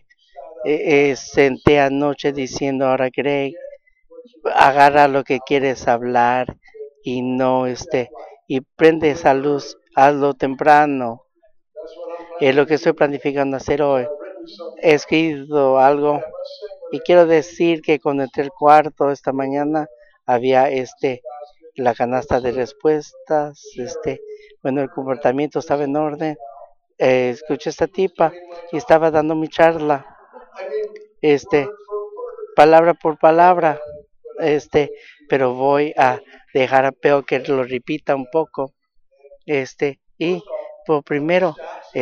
[SPEAKER 1] senté anoche diciendo ahora Greg, agarra lo que quieres hablar y no y prende esa luz, hazlo temprano. Es lo que estoy planificando hacer hoy. He escrito algo y quiero decir que cuando entré al cuarto esta mañana había la canasta de respuestas, bueno, el comportamiento estaba en orden. Escuché a esta tipa y estaba dando mi charla, palabra por palabra, pero voy a dejar a Peo que lo repita un poco, y por primero,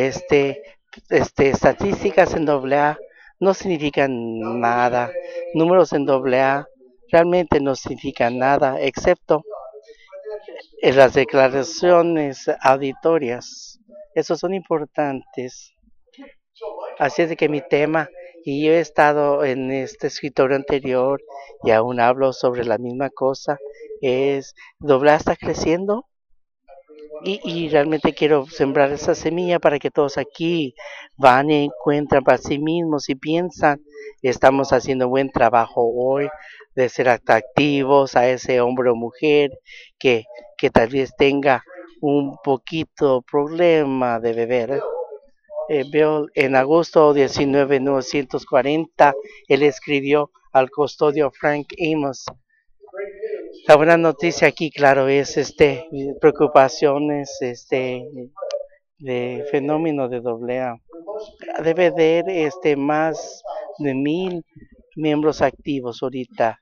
[SPEAKER 1] estadísticas en AA no significan nada, números en AA realmente no significan nada, excepto en las declaraciones auditorias, esos son importantes. Así es de que mi tema, y yo he estado en este escritorio anterior y aún hablo sobre la misma cosa, es AA está creciendo y realmente quiero sembrar esa semilla para que todos aquí van y encuentran para sí mismos y piensan, estamos haciendo buen trabajo hoy de ser atractivos a ese hombre o mujer que, tal vez tenga un poquito problema de beber. Veo en agosto 19, 1940, él escribió al custodio Frank Amos. La buena noticia aquí, claro, es preocupaciones de fenómeno de AA. Debe de más de 1,000 miembros activos ahorita.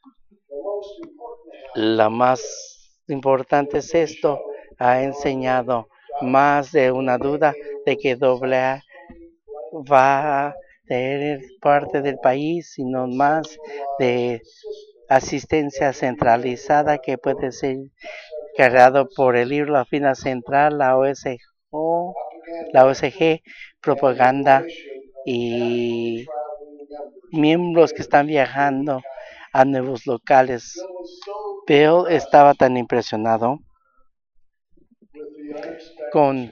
[SPEAKER 1] La más importante es esto, ha enseñado más de una duda de que AA va a tener parte del país, sino más de asistencia centralizada que puede ser cargado por el libro La Fina Central, la OSG, propaganda y miembros que están viajando a nuevos locales. Bill estaba tan impresionado con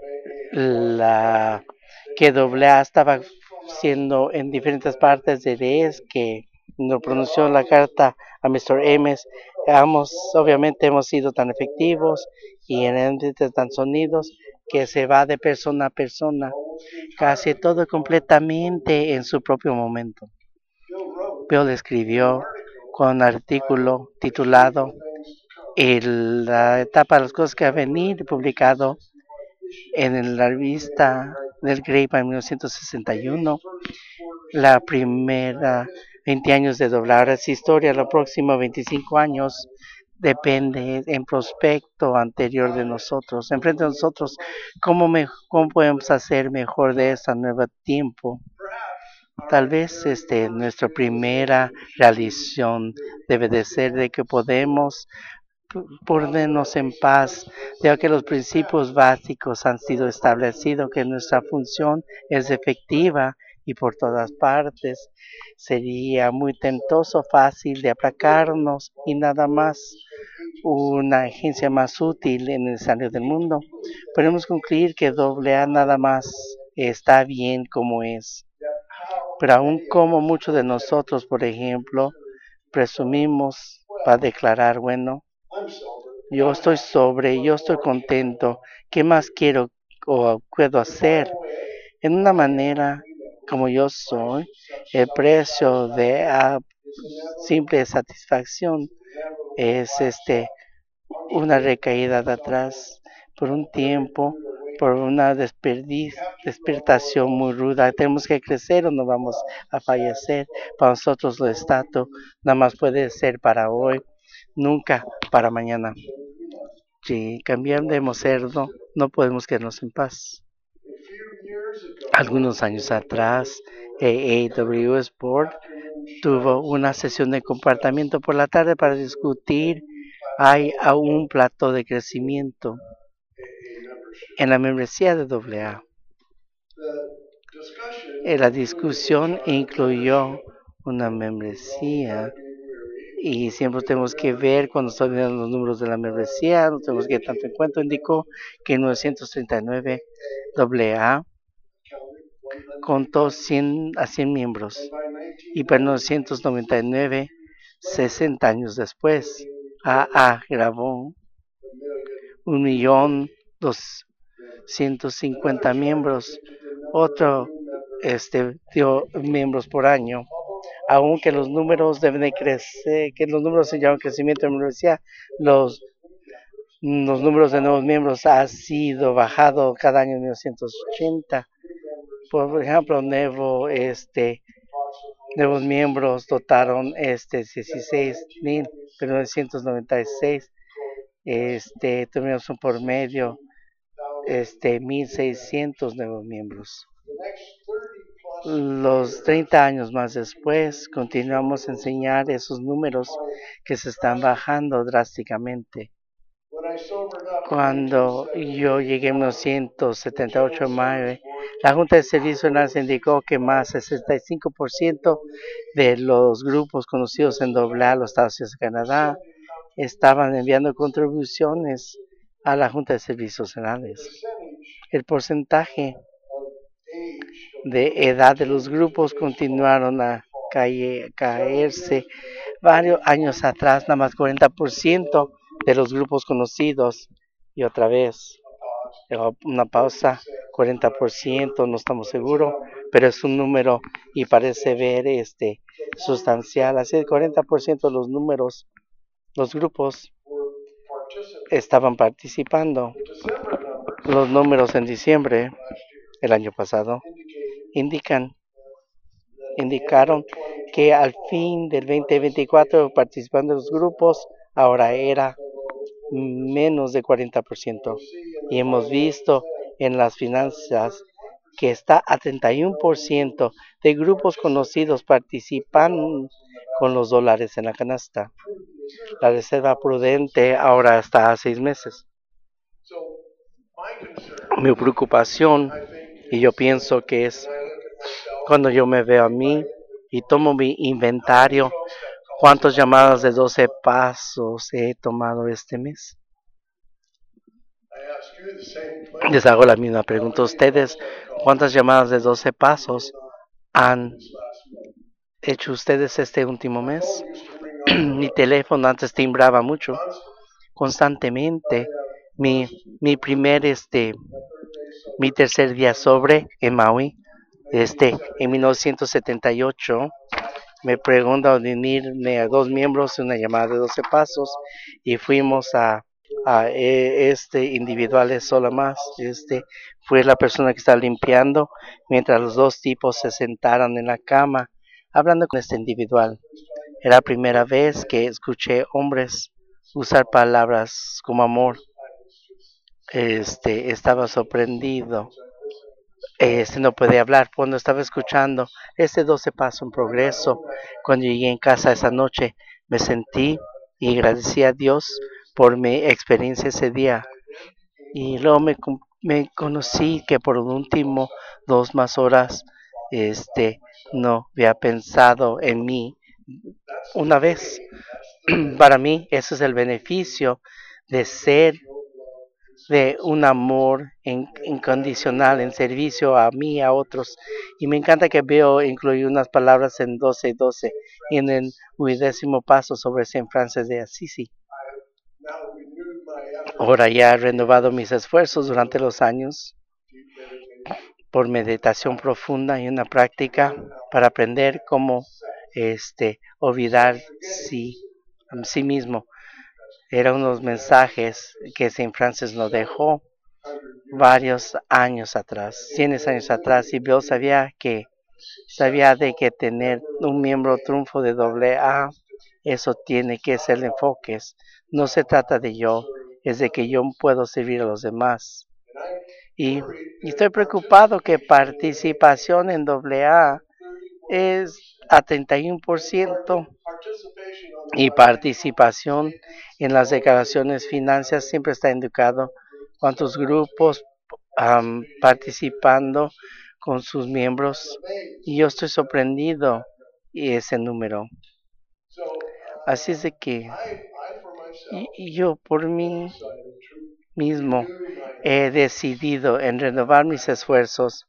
[SPEAKER 1] la que AA estaba siendo en diferentes partes de DES que nos pronunció la carta a Mr. Ames. Obviamente hemos sido tan efectivos y en entes tan sonidos que se va de persona a persona, casi todo completamente en su propio momento. Bill escribió con un artículo titulado La etapa de las cosas que va a venir, publicado en la revista del Grape en 1961. La primera 20 años de doblar esa historia, los próximos 25 años depende en prospecto anterior de nosotros, enfrente de nosotros, cómo podemos hacer mejor de este nuevo tiempo. Tal vez nuestra primera realización debe de ser de que podemos ponernos en paz, ya que los principios básicos han sido establecidos, que nuestra función es efectiva y por todas partes. Sería muy tentoso, fácil de aplacarnos y nada más una agencia más útil en el escenario del mundo. Podemos concluir que AA nada más está bien como es. Pero aún como muchos de nosotros, por ejemplo, presumimos para declarar, bueno, yo estoy contento, ¿qué más quiero o puedo hacer? En una manera como yo soy, el precio de simple satisfacción es una recaída de atrás por un tiempo, por una despertación muy ruda. Tenemos que crecer o no vamos a fallecer. Para nosotros lo estatus nada más puede ser para hoy, nunca para mañana. Si cambiamos de cerdo, no podemos quedarnos en paz. Algunos años atrás, AAWS Board tuvo una sesión de comportamiento por la tarde para discutir hay aún un plato de crecimiento en la membresía de AA. La discusión incluyó una membresía y siempre tenemos que ver cuando están viendo los números de la membresía, no tenemos que tanto en cuenta. Indicó que en 939 AA contó 100 a 100 miembros y para 999, 60 años después, AA grabó 1.250.000 miembros. Otro dio miembros por año. Aunque los números deben de crecer, que los números se llaman crecimiento de la universidad, los números de nuevos miembros ha sido bajado cada año en 1980. Por ejemplo, nuevos miembros dotaron 16.000, pero 1996 tuvimos un por medio 1.600 nuevos miembros. Los 30 años más después, continuamos a enseñar esos números que se están bajando drásticamente. Cuando yo llegué en 1978 mayo, la Junta de Servicios Nacionales indicó que más del 65% de los grupos conocidos en AA, los Estados Unidos y Canadá, estaban enviando contribuciones a la Junta de Servicios Nacionales. El porcentaje de edad de los grupos continuaron a caerse varios años atrás, nada más 40% de los grupos conocidos, y otra vez una pausa, 40%, no estamos seguros, pero es un número y parece ver sustancial, así el 40% de los grupos estaban participando. Los números en diciembre, el año pasado, indicaron que al fin del 2024 participando en los grupos ahora era menos de 40%. Y hemos visto en las finanzas que está a 31% de grupos conocidos participan con los dólares en la canasta. La reserva prudente ahora está a 6 meses. Mi preocupación, y yo pienso que es cuando yo me veo a mí y tomo mi inventario, ¿cuántas llamadas de 12 pasos he tomado este mes? Les hago la misma pregunta a ustedes. ¿Cuántas llamadas de 12 pasos han hecho ustedes este último mes? Mi teléfono antes timbraba mucho, constantemente. Mi tercer día sobre en Maui, en 1978, me preguntan unirme a 2 miembros en una llamada de 12 pasos y fuimos a individuales solo más. Fue la persona que estaba limpiando mientras los 2 tipos se sentaron en la cama hablando con este individual. Era la primera vez que escuché hombres usar palabras como amor. Estaba sorprendido. No podía hablar cuando estaba escuchando 12 pasos en progreso. Cuando llegué en casa esa noche me sentí y agradecí a Dios por mi experiencia ese día. Y luego me conocí que por un último 2 más horas no había pensado en mí una vez. Para mí eso es el beneficio de ser de un amor incondicional en servicio a mí y a otros. Y me encanta que veo incluir unas palabras en 12:12 y en el 10º paso sobre San Francisco de Asís. Ahora ya he renovado mis esfuerzos durante los años por meditación profunda y una práctica para aprender cómo olvidar sí mismo. Eran unos mensajes que Saint Francis nos dejó varios años atrás, 100 años atrás, y Bill sabía de que tener un miembro triunfo de AA, eso tiene que ser el enfoque. No se trata de yo, es de que yo puedo servir a los demás. Y estoy preocupado que participación en AA es a 31% y participación en las declaraciones financieras siempre está indicado cuántos grupos participando con sus miembros y yo estoy sorprendido y ese número. Así es de que y yo por mí mismo he decidido en renovar mis esfuerzos.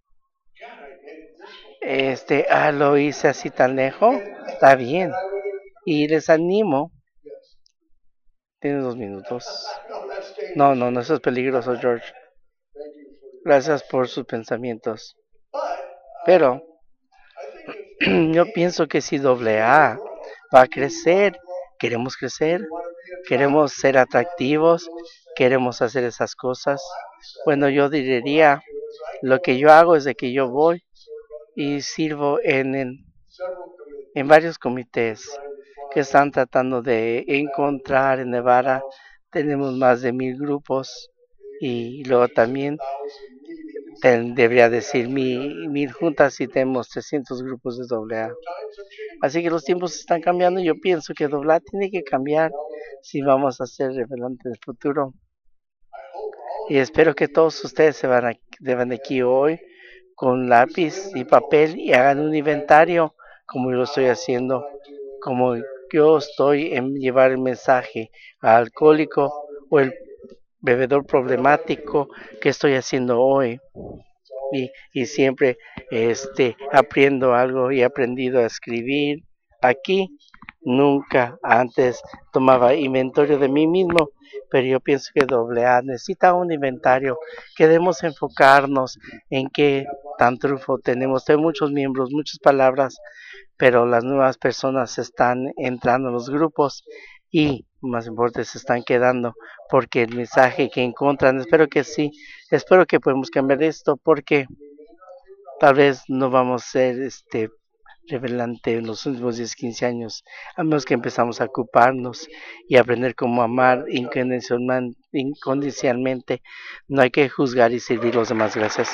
[SPEAKER 1] Lo hice así tan lejos, está bien. Y les animo. Tienes 2 minutos. No, eso es peligroso, George. Gracias por sus pensamientos. Pero yo pienso que si AA va a crecer, queremos ser atractivos, queremos hacer esas cosas. Bueno, yo diría, lo que yo hago es de que yo voy y sirvo en varios comités que están tratando de encontrar en Nevada. Tenemos más de 1000 grupos y luego también debería decir 1000 juntas y tenemos 300 grupos de AA. Así que los tiempos están cambiando y yo pienso que AA tiene que cambiar si vamos a ser relevantes en el futuro. Y espero que todos ustedes se van de aquí hoy con lápiz y papel y hagan un inventario como yo lo estoy haciendo, como yo estoy en llevar el mensaje al alcohólico o el bebedor problemático que estoy haciendo hoy. Y siempre aprendo algo y he aprendido a escribir aquí. Nunca antes tomaba inventario de mí mismo, pero yo pienso que AA necesita un inventario, que debemos enfocarnos en qué tan triunfo tenemos. Tengo muchos miembros, muchas palabras, pero las nuevas personas están entrando en los grupos y más importante se están quedando porque el mensaje que encuentran, espero que podemos cambiar esto porque tal vez no vamos a ser revelante en los últimos 10, 15 años, a menos que empezamos a ocuparnos y aprender cómo amar incondicionalmente. No hay que juzgar y servir a los demás. Gracias.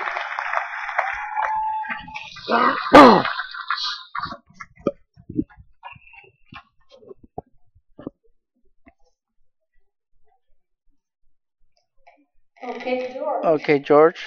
[SPEAKER 1] Okay, George.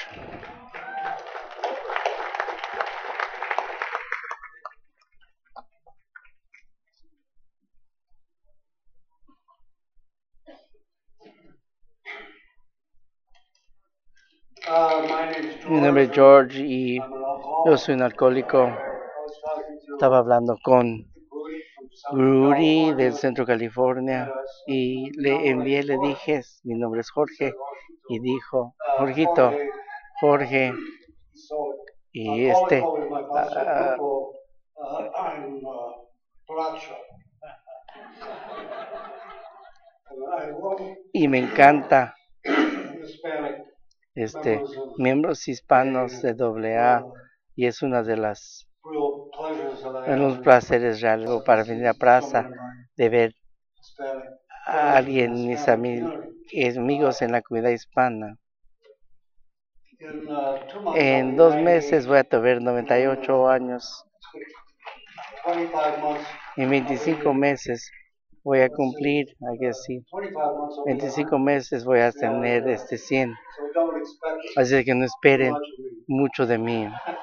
[SPEAKER 1] Mi nombre es George y yo soy un alcohólico. Estaba hablando con Rudy del Centro California y le dije, mi nombre es Jorge, y dijo, Jorge, y y me encanta miembros hispanos de AA y es una de los placeres reales para venir a Plaza de ver a alguien, mis amigos en la comunidad hispana. En 2 meses voy a tener 98 años. En 25 meses voy a cumplir, hay que decir, 25 meses voy a tener 100. Así que no esperen mucho de mí.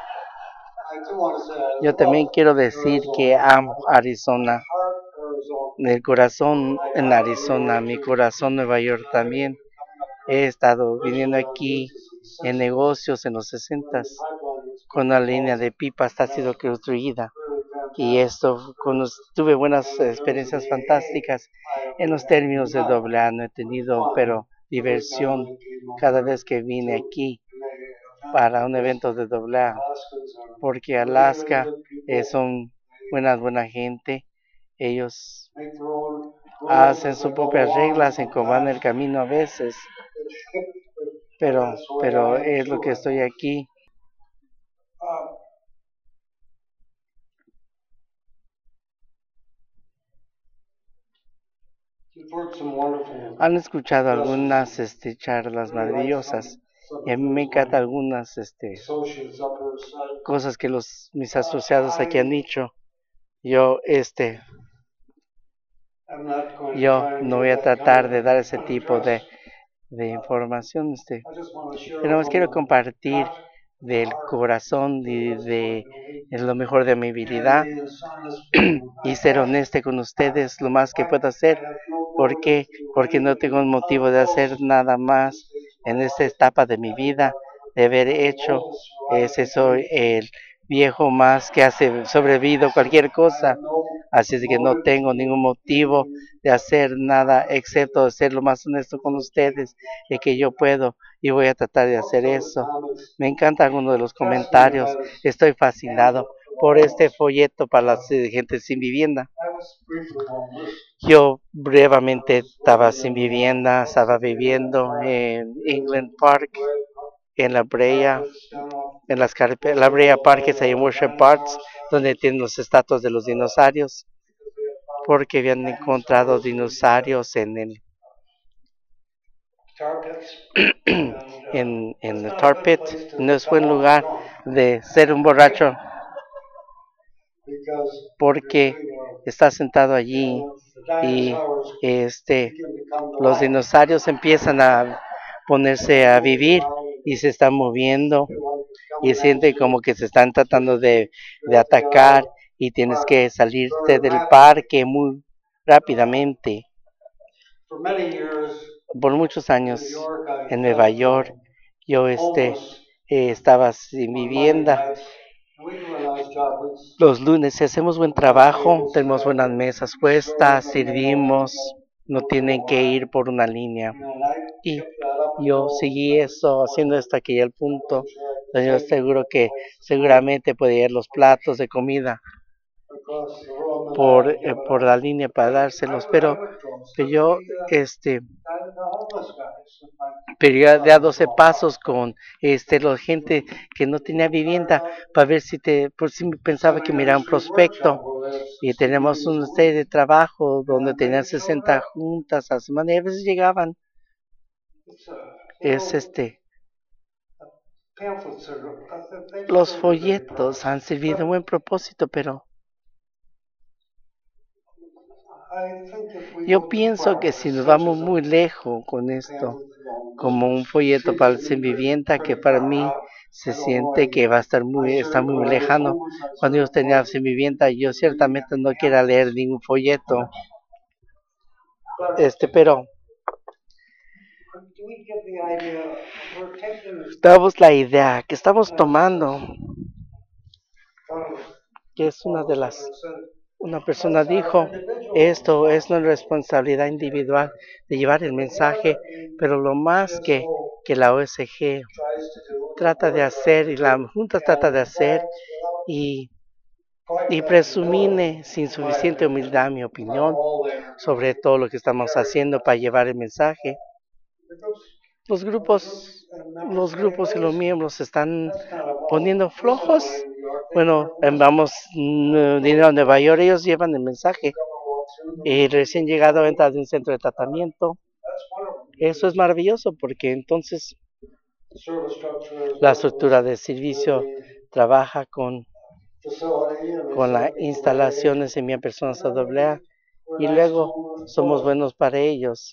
[SPEAKER 1] Yo también quiero decir que amo Arizona, el corazón en Arizona, mi corazón Nueva York también. He estado viniendo aquí en negocios en los 60s con una línea de pipas ha sido construida y tuve buenas experiencias fantásticas en los términos de AA. No he tenido pero diversión cada vez que vine aquí para un evento de AA porque Alaska son buena gente. Ellos hacen sus propias reglas en cómo van el camino a veces, pero es lo que estoy aquí. Han escuchado algunas charlas maravillosas y a mí me encantan algunas cosas que mis asociados aquí han dicho. Yo yo no voy a tratar de dar ese tipo de información, pero más quiero compartir del corazón de lo mejor de mi habilidad y ser honesto con ustedes lo más que puedo hacer. ¿Por qué? Porque no tengo un motivo de hacer nada más en esta etapa de mi vida, de haber hecho. Ese soy el viejo más que ha sobrevivido cualquier cosa. Así es que no tengo ningún motivo de hacer nada excepto ser lo más honesto con ustedes de que yo puedo y voy a tratar de hacer eso. Me encanta alguno de los comentarios. Estoy fascinado por este folleto para la gente sin vivienda. Yo brevemente estaba sin vivienda, estaba viviendo en England Park, en la Brea, la Brea Park, ahí en Worship Parks, donde tienen los estatuas de los dinosaurios, porque habían encontrado dinosaurios en el en el tar pit. No es buen lugar de ser un borracho porque está sentado allí y los dinosaurios empiezan a ponerse a vivir y se están moviendo y siente como que se están tratando de atacar y tienes que salirte del parque muy rápidamente. Por muchos años en Nueva York yo estaba sin vivienda. Los lunes hacemos buen trabajo, tenemos buenas mesas puestas, servimos, no tienen que ir por una línea. Y yo seguí eso, haciendo hasta que llegué al punto donde yo seguro que seguramente podía ir los platos de comida por la línea para dárselos, pero yo pero ya de a 12 pasos con la gente que no tenía vivienda para ver por si pensaba que me era un prospecto. Y tenemos un serie de trabajo donde tenían 60 juntas a la semana y a veces llegaban. Es los folletos han servido a buen propósito, pero yo pienso que si nos vamos muy lejos con esto, como un folleto para el sin vivienda, que para mí se siente que va a está muy lejano. Cuando yo tenía sin vivienda, yo ciertamente no quiero leer ningún folleto. Pero damos la idea que estamos tomando, que es una persona dijo, esto es una responsabilidad individual de llevar el mensaje, pero lo más que la OSG trata de hacer y la Junta trata de hacer y presumir sin suficiente humildad mi opinión sobre todo lo que estamos haciendo para llevar el mensaje. Los grupos y los miembros se están poniendo flojos. Bueno, vamos dinero a Nueva York, ellos llevan el mensaje. Y recién llegado entra de un centro de tratamiento. Eso es maravilloso porque entonces la estructura de servicio trabaja con las instalaciones envían personas a AA y luego somos buenos para ellos,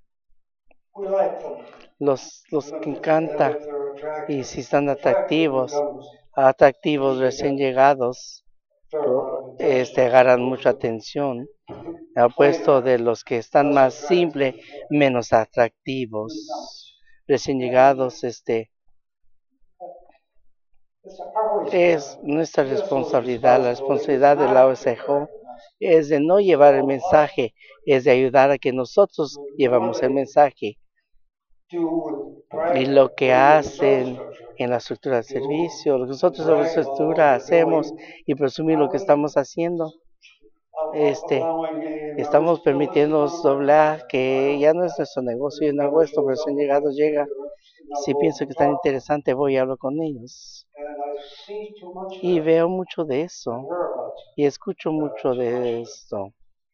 [SPEAKER 1] los que encanta y si están atractivos recién llegados, agarran mucha atención, opuesto de los que están más simples, menos atractivos, recién llegados, es nuestra responsabilidad, la responsabilidad de la OSJ es de no llevar el mensaje, es de ayudar a que nosotros llevamos el mensaje. Y lo que hacen en la estructura de servicio, lo que nosotros en la estructura hacemos y presumir lo que estamos haciendo. estamos permitiéndonos doblar, que ya no es nuestro negocio en agosto, pero recién llegado llega. Si pienso que es tan interesante, voy y hablo con ellos. Y veo mucho de eso. Y escucho mucho de esto.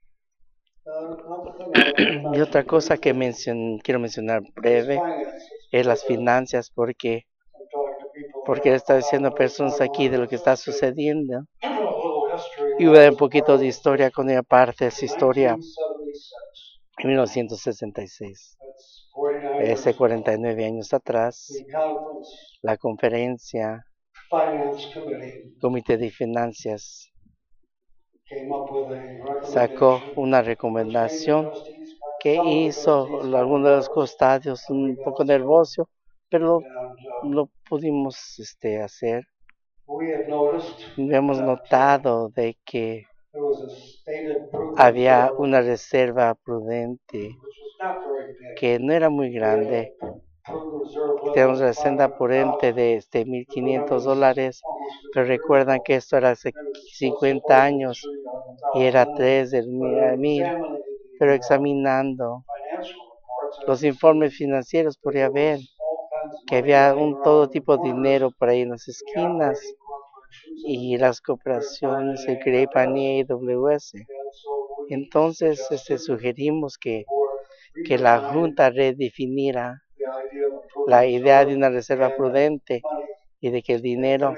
[SPEAKER 1] Y otra cosa que quiero mencionar breve es las finanzas, porque le está diciendo a personas aquí de lo que está sucediendo. Y voy a dar un poquito de historia con ella parte de esa historia. En 1966, hace 49 años atrás, la conferencia, Comité de Finanzas, sacó una recomendación que hizo algunos de los custodios un poco nervioso, pero lo pudimos hacer. Hemos notado de que había una reserva prudente que no era muy grande. Tenemos la reserva prudente de $1,500, pero recuerdan que esto era hace 50 años y era 3 del 1,000, pero examinando los informes financieros podía ver que había todo tipo de dinero por ahí en las esquinas y las cooperaciones, el Grapevine y AWS. Entonces sugerimos que la Junta redefiniera la idea de una reserva prudente y de que el dinero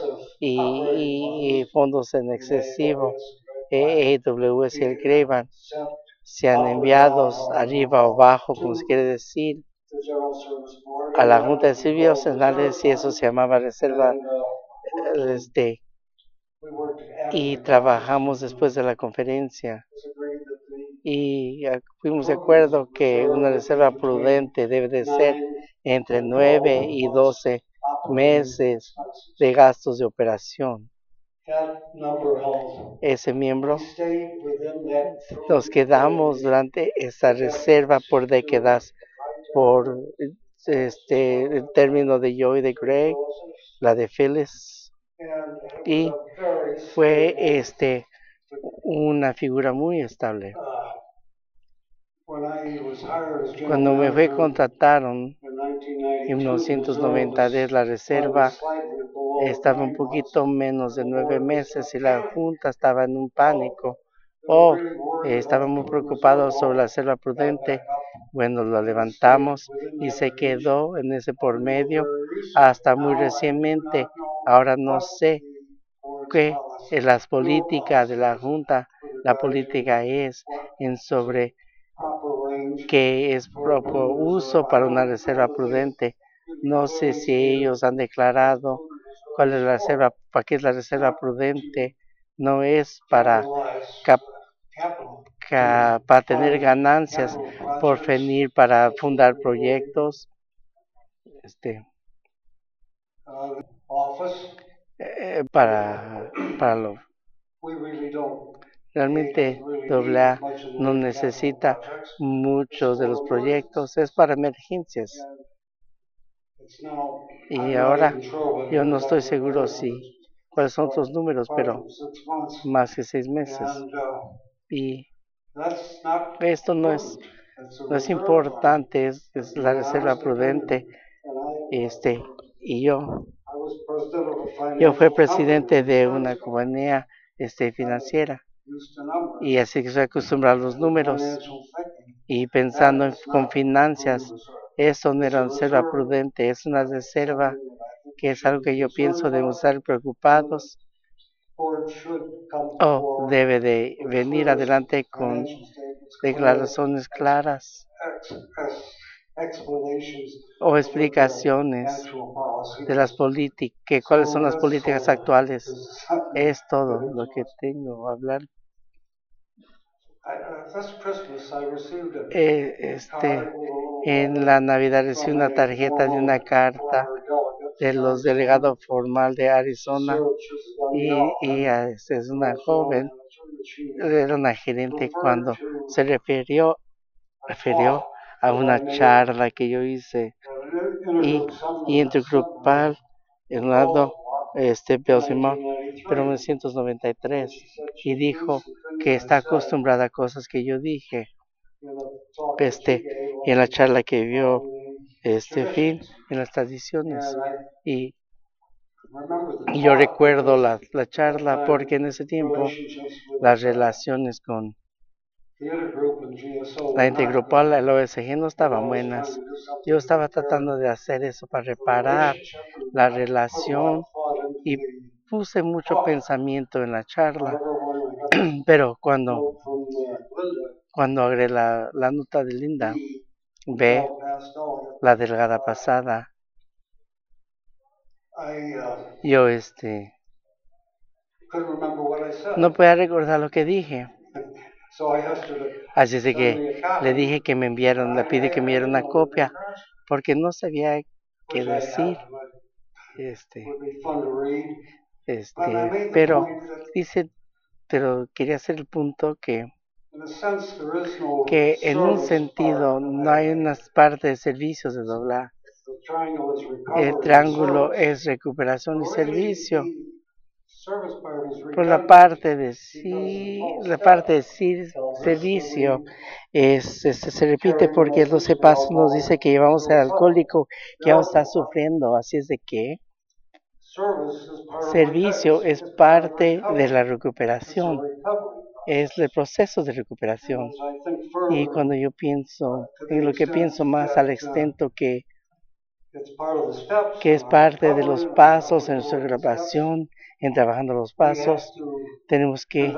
[SPEAKER 1] y fondos en excesivo, AWS y el Grapevine, sean enviados arriba o abajo, como se quiere decir, a la Junta de Servicios Nacionales, y eso se llamaba reserva. Y trabajamos después de la conferencia y fuimos de acuerdo que una reserva prudente debe de ser entre 9 y 12 meses de gastos de operación. Ese miembro nos quedamos durante esa reserva por décadas, por el término de yo y de Greg, la de Phyllis, y fue una figura muy estable. Cuando me fue contrataron en 1990 de la reserva, estaba un poquito menos de 9 meses y la Junta estaba en un pánico. Estaba muy preocupado sobre la reserva prudente. Bueno, lo levantamos y se quedó en ese por medio hasta muy recientemente. Ahora no sé qué es las políticas de la Junta. La política es en sobre que es propio uso para una reserva prudente. No sé si ellos han declarado cuál es la reserva, para qué es la reserva prudente. No es para tener ganancias, por venir para fundar proyectos. Para lo realmente AA no necesita muchos de los proyectos, es para emergencias. Y ahora yo no estoy seguro cuáles son otros números, pero más que 6 meses. Y esto no es importante, es la reserva prudente. Y yo fui presidente de una compañía financiera, y así que soy acostumbrado a los números y pensando con finanzas. Esto no era una reserva prudente, es una reserva que es algo que yo pienso debemos estar preocupados, o debe de venir adelante con declaraciones claras o explicaciones de las políticas, cuáles son las políticas actuales. Es todo lo que tengo a hablar. En la Navidad recibí una tarjeta de una carta de los delegados formal de Arizona, y es una joven, era una gerente, cuando se refirió a una charla que yo hice y intergrupal en lado Belsimón pero en 1993, y dijo que está acostumbrada a cosas que yo dije en la charla que vio Phil en las tradiciones. Y yo recuerdo la charla porque en ese tiempo las relaciones con la intergrupal, el OSG, no estaban buenas. Yo estaba tratando de hacer eso para reparar la relación y puse mucho pensamiento en la charla, pero cuando agregué la nota de Linda, ve la delgada pasada, yo no podía recordar lo que dije. Así es de que le dije que me enviaron, le pide que me enviara una copia, porque no sabía qué decir. Pero dice, pero quería hacer el punto que en un sentido no hay unas partes de servicios de doblar. El triángulo es recuperación y servicio. Por la parte de servicio se repite porque el 12 pasos nos dice que llevamos al alcohólico que aún está sufriendo. Así es de que servicio es parte de la recuperación, es el proceso de recuperación. Y cuando yo pienso en lo que pienso más al extento que es parte de los pasos en nuestra grabación, en trabajando los pasos, tenemos que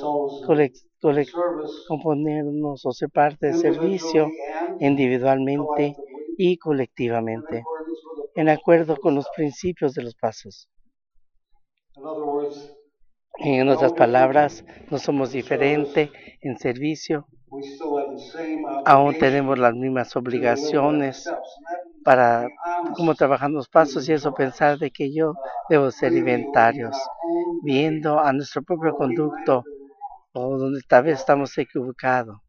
[SPEAKER 1] componernos o ser parte del servicio individualmente y colectivamente, en acuerdo con los principios de los pasos. En otras palabras, no somos diferentes en servicio, aún tenemos las mismas obligaciones para cómo trabajan los pasos, y eso pensar de que yo debo ser inventarios, viendo a nuestro propio conducto o donde tal vez estamos equivocados.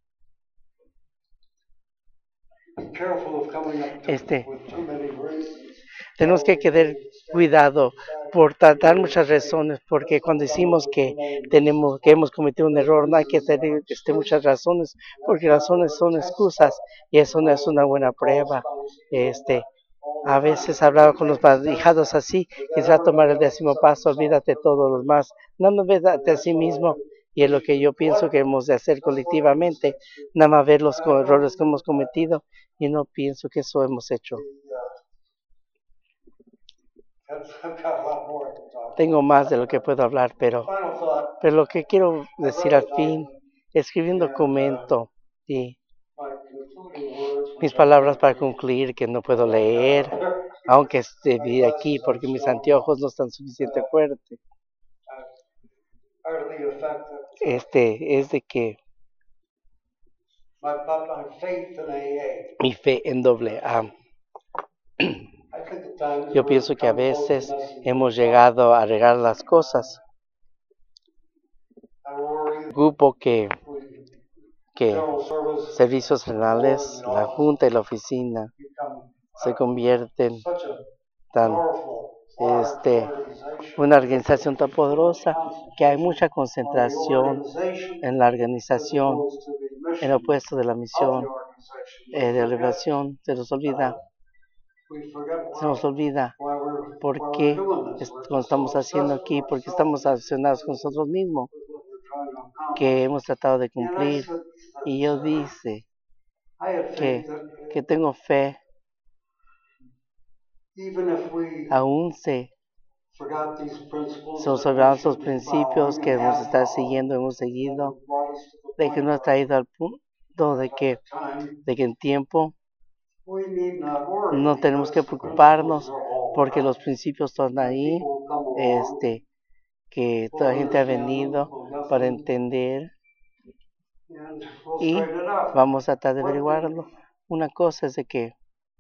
[SPEAKER 1] Tenemos que tener cuidado por tratar muchas razones, porque cuando decimos que hemos cometido un error, no hay que tener muchas razones, porque razones son excusas y eso no es una buena prueba. A veces hablaba con los hijados así, quizá tomar el 10º paso, olvídate de todos los más, no olvídate a sí mismo, y es lo que yo pienso que hemos de hacer colectivamente, nada más ver los errores que hemos cometido, y no pienso que eso hemos hecho. Tengo más de lo que puedo hablar, pero lo que quiero decir al fin, escribí un documento y mis palabras para concluir que no puedo leer, aunque esté aquí porque mis anteojos no están suficientemente fuertes. Es de que mi fe en AA. Yo pienso que a veces hemos llegado a regar las cosas. Grupo que servicios renales, la junta y la oficina se convierten una organización tan poderosa que hay mucha concentración en la organización, en el puesto de la misión, de elevación. Se nos olvida por qué lo estamos haciendo aquí, porque estamos accionados con nosotros mismos, que hemos tratado de cumplir. Y yo dice que tengo fe, aún se nos olvidamos los principios que hemos estado siguiendo, hemos seguido, de que nos ha traído al punto de que en tiempo no tenemos que preocuparnos porque los principios están ahí, que toda la gente ha venido para entender y vamos a tratar de averiguarlo. Una cosa es de que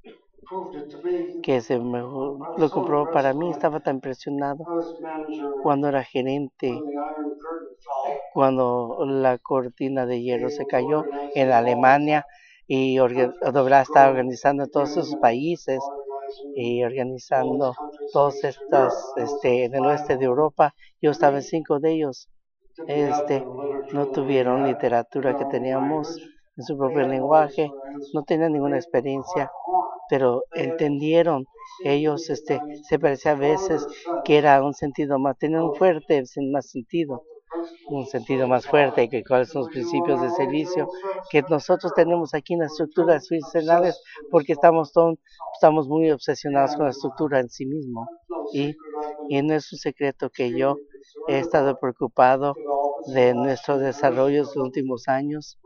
[SPEAKER 1] lo comprobó para mí, estaba tan impresionado cuando era gerente, cuando la cortina de hierro se cayó en Alemania y Doblar estaba organizando en todos esos países. y organizando todas estas, en el oeste de Europa. Yo estaba en 5 de ellos. No tuvieron literatura que teníamos en su propio lenguaje, no tenían ninguna experiencia, pero entendieron. Ellos se parecía a veces que era un sentido más, tenían un fuerte más sentido, un sentido más fuerte, que cuáles son los principios de servicio que nosotros tenemos aquí en las estructuras funcionales, porque estamos muy obsesionados con la estructura en sí mismo. Y no es un secreto que yo he estado preocupado de nuestro desarrollo en los últimos años.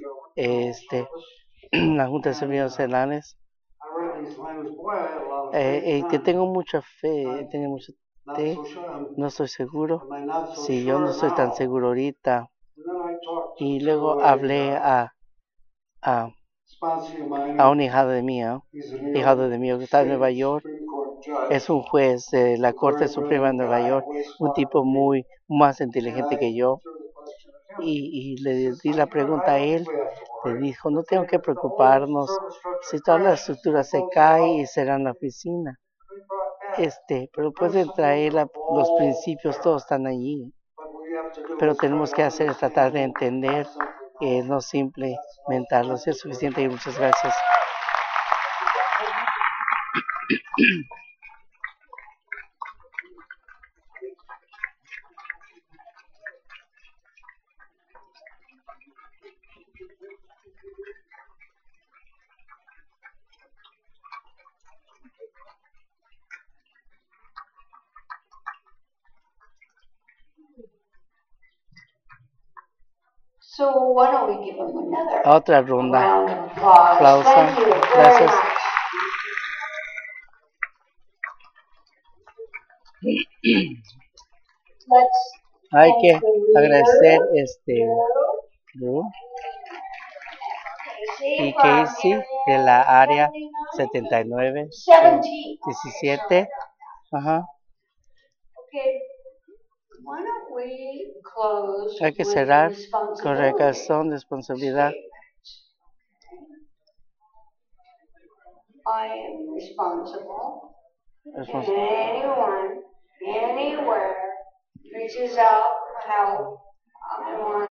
[SPEAKER 1] La Junta de Servicios Nacionales, que tengo mucha fe, tengo mucha fe, no estoy seguro. Sí, yo no estoy tan seguro ahorita. Y luego hablé a, a un hijado de mí que está en Nueva York. Es un juez de la Corte Suprema de Nueva York, un tipo muy más inteligente que yo. Y le di la pregunta a él. Le dijo, no tengo que preocuparnos si toda la estructura se cae y será en la oficina. Pero pueden traer los principios, todos están allí. Pero tenemos que hacer es tratar de entender, no simplementarlos. Es suficiente y muchas gracias.
[SPEAKER 2] So why don't we give them another
[SPEAKER 1] Otra ronda.
[SPEAKER 2] round of applause.
[SPEAKER 1] Aplauso.
[SPEAKER 2] Thank you very
[SPEAKER 1] Gracias.
[SPEAKER 2] much. Let's
[SPEAKER 1] Hay
[SPEAKER 2] thank
[SPEAKER 1] que
[SPEAKER 2] the
[SPEAKER 1] agradecer
[SPEAKER 2] leader,
[SPEAKER 1] Drew y
[SPEAKER 2] from
[SPEAKER 1] Casey de la área
[SPEAKER 2] 79,
[SPEAKER 1] 79,
[SPEAKER 2] 17.
[SPEAKER 1] 17. Ajá.
[SPEAKER 2] Okay. Why don't we close
[SPEAKER 1] Hay que
[SPEAKER 2] with
[SPEAKER 1] cerrar con
[SPEAKER 2] responsibility
[SPEAKER 1] recaudación, responsabilidad.
[SPEAKER 2] statement. I am responsible. And anyone, anywhere, reaches out for help, I want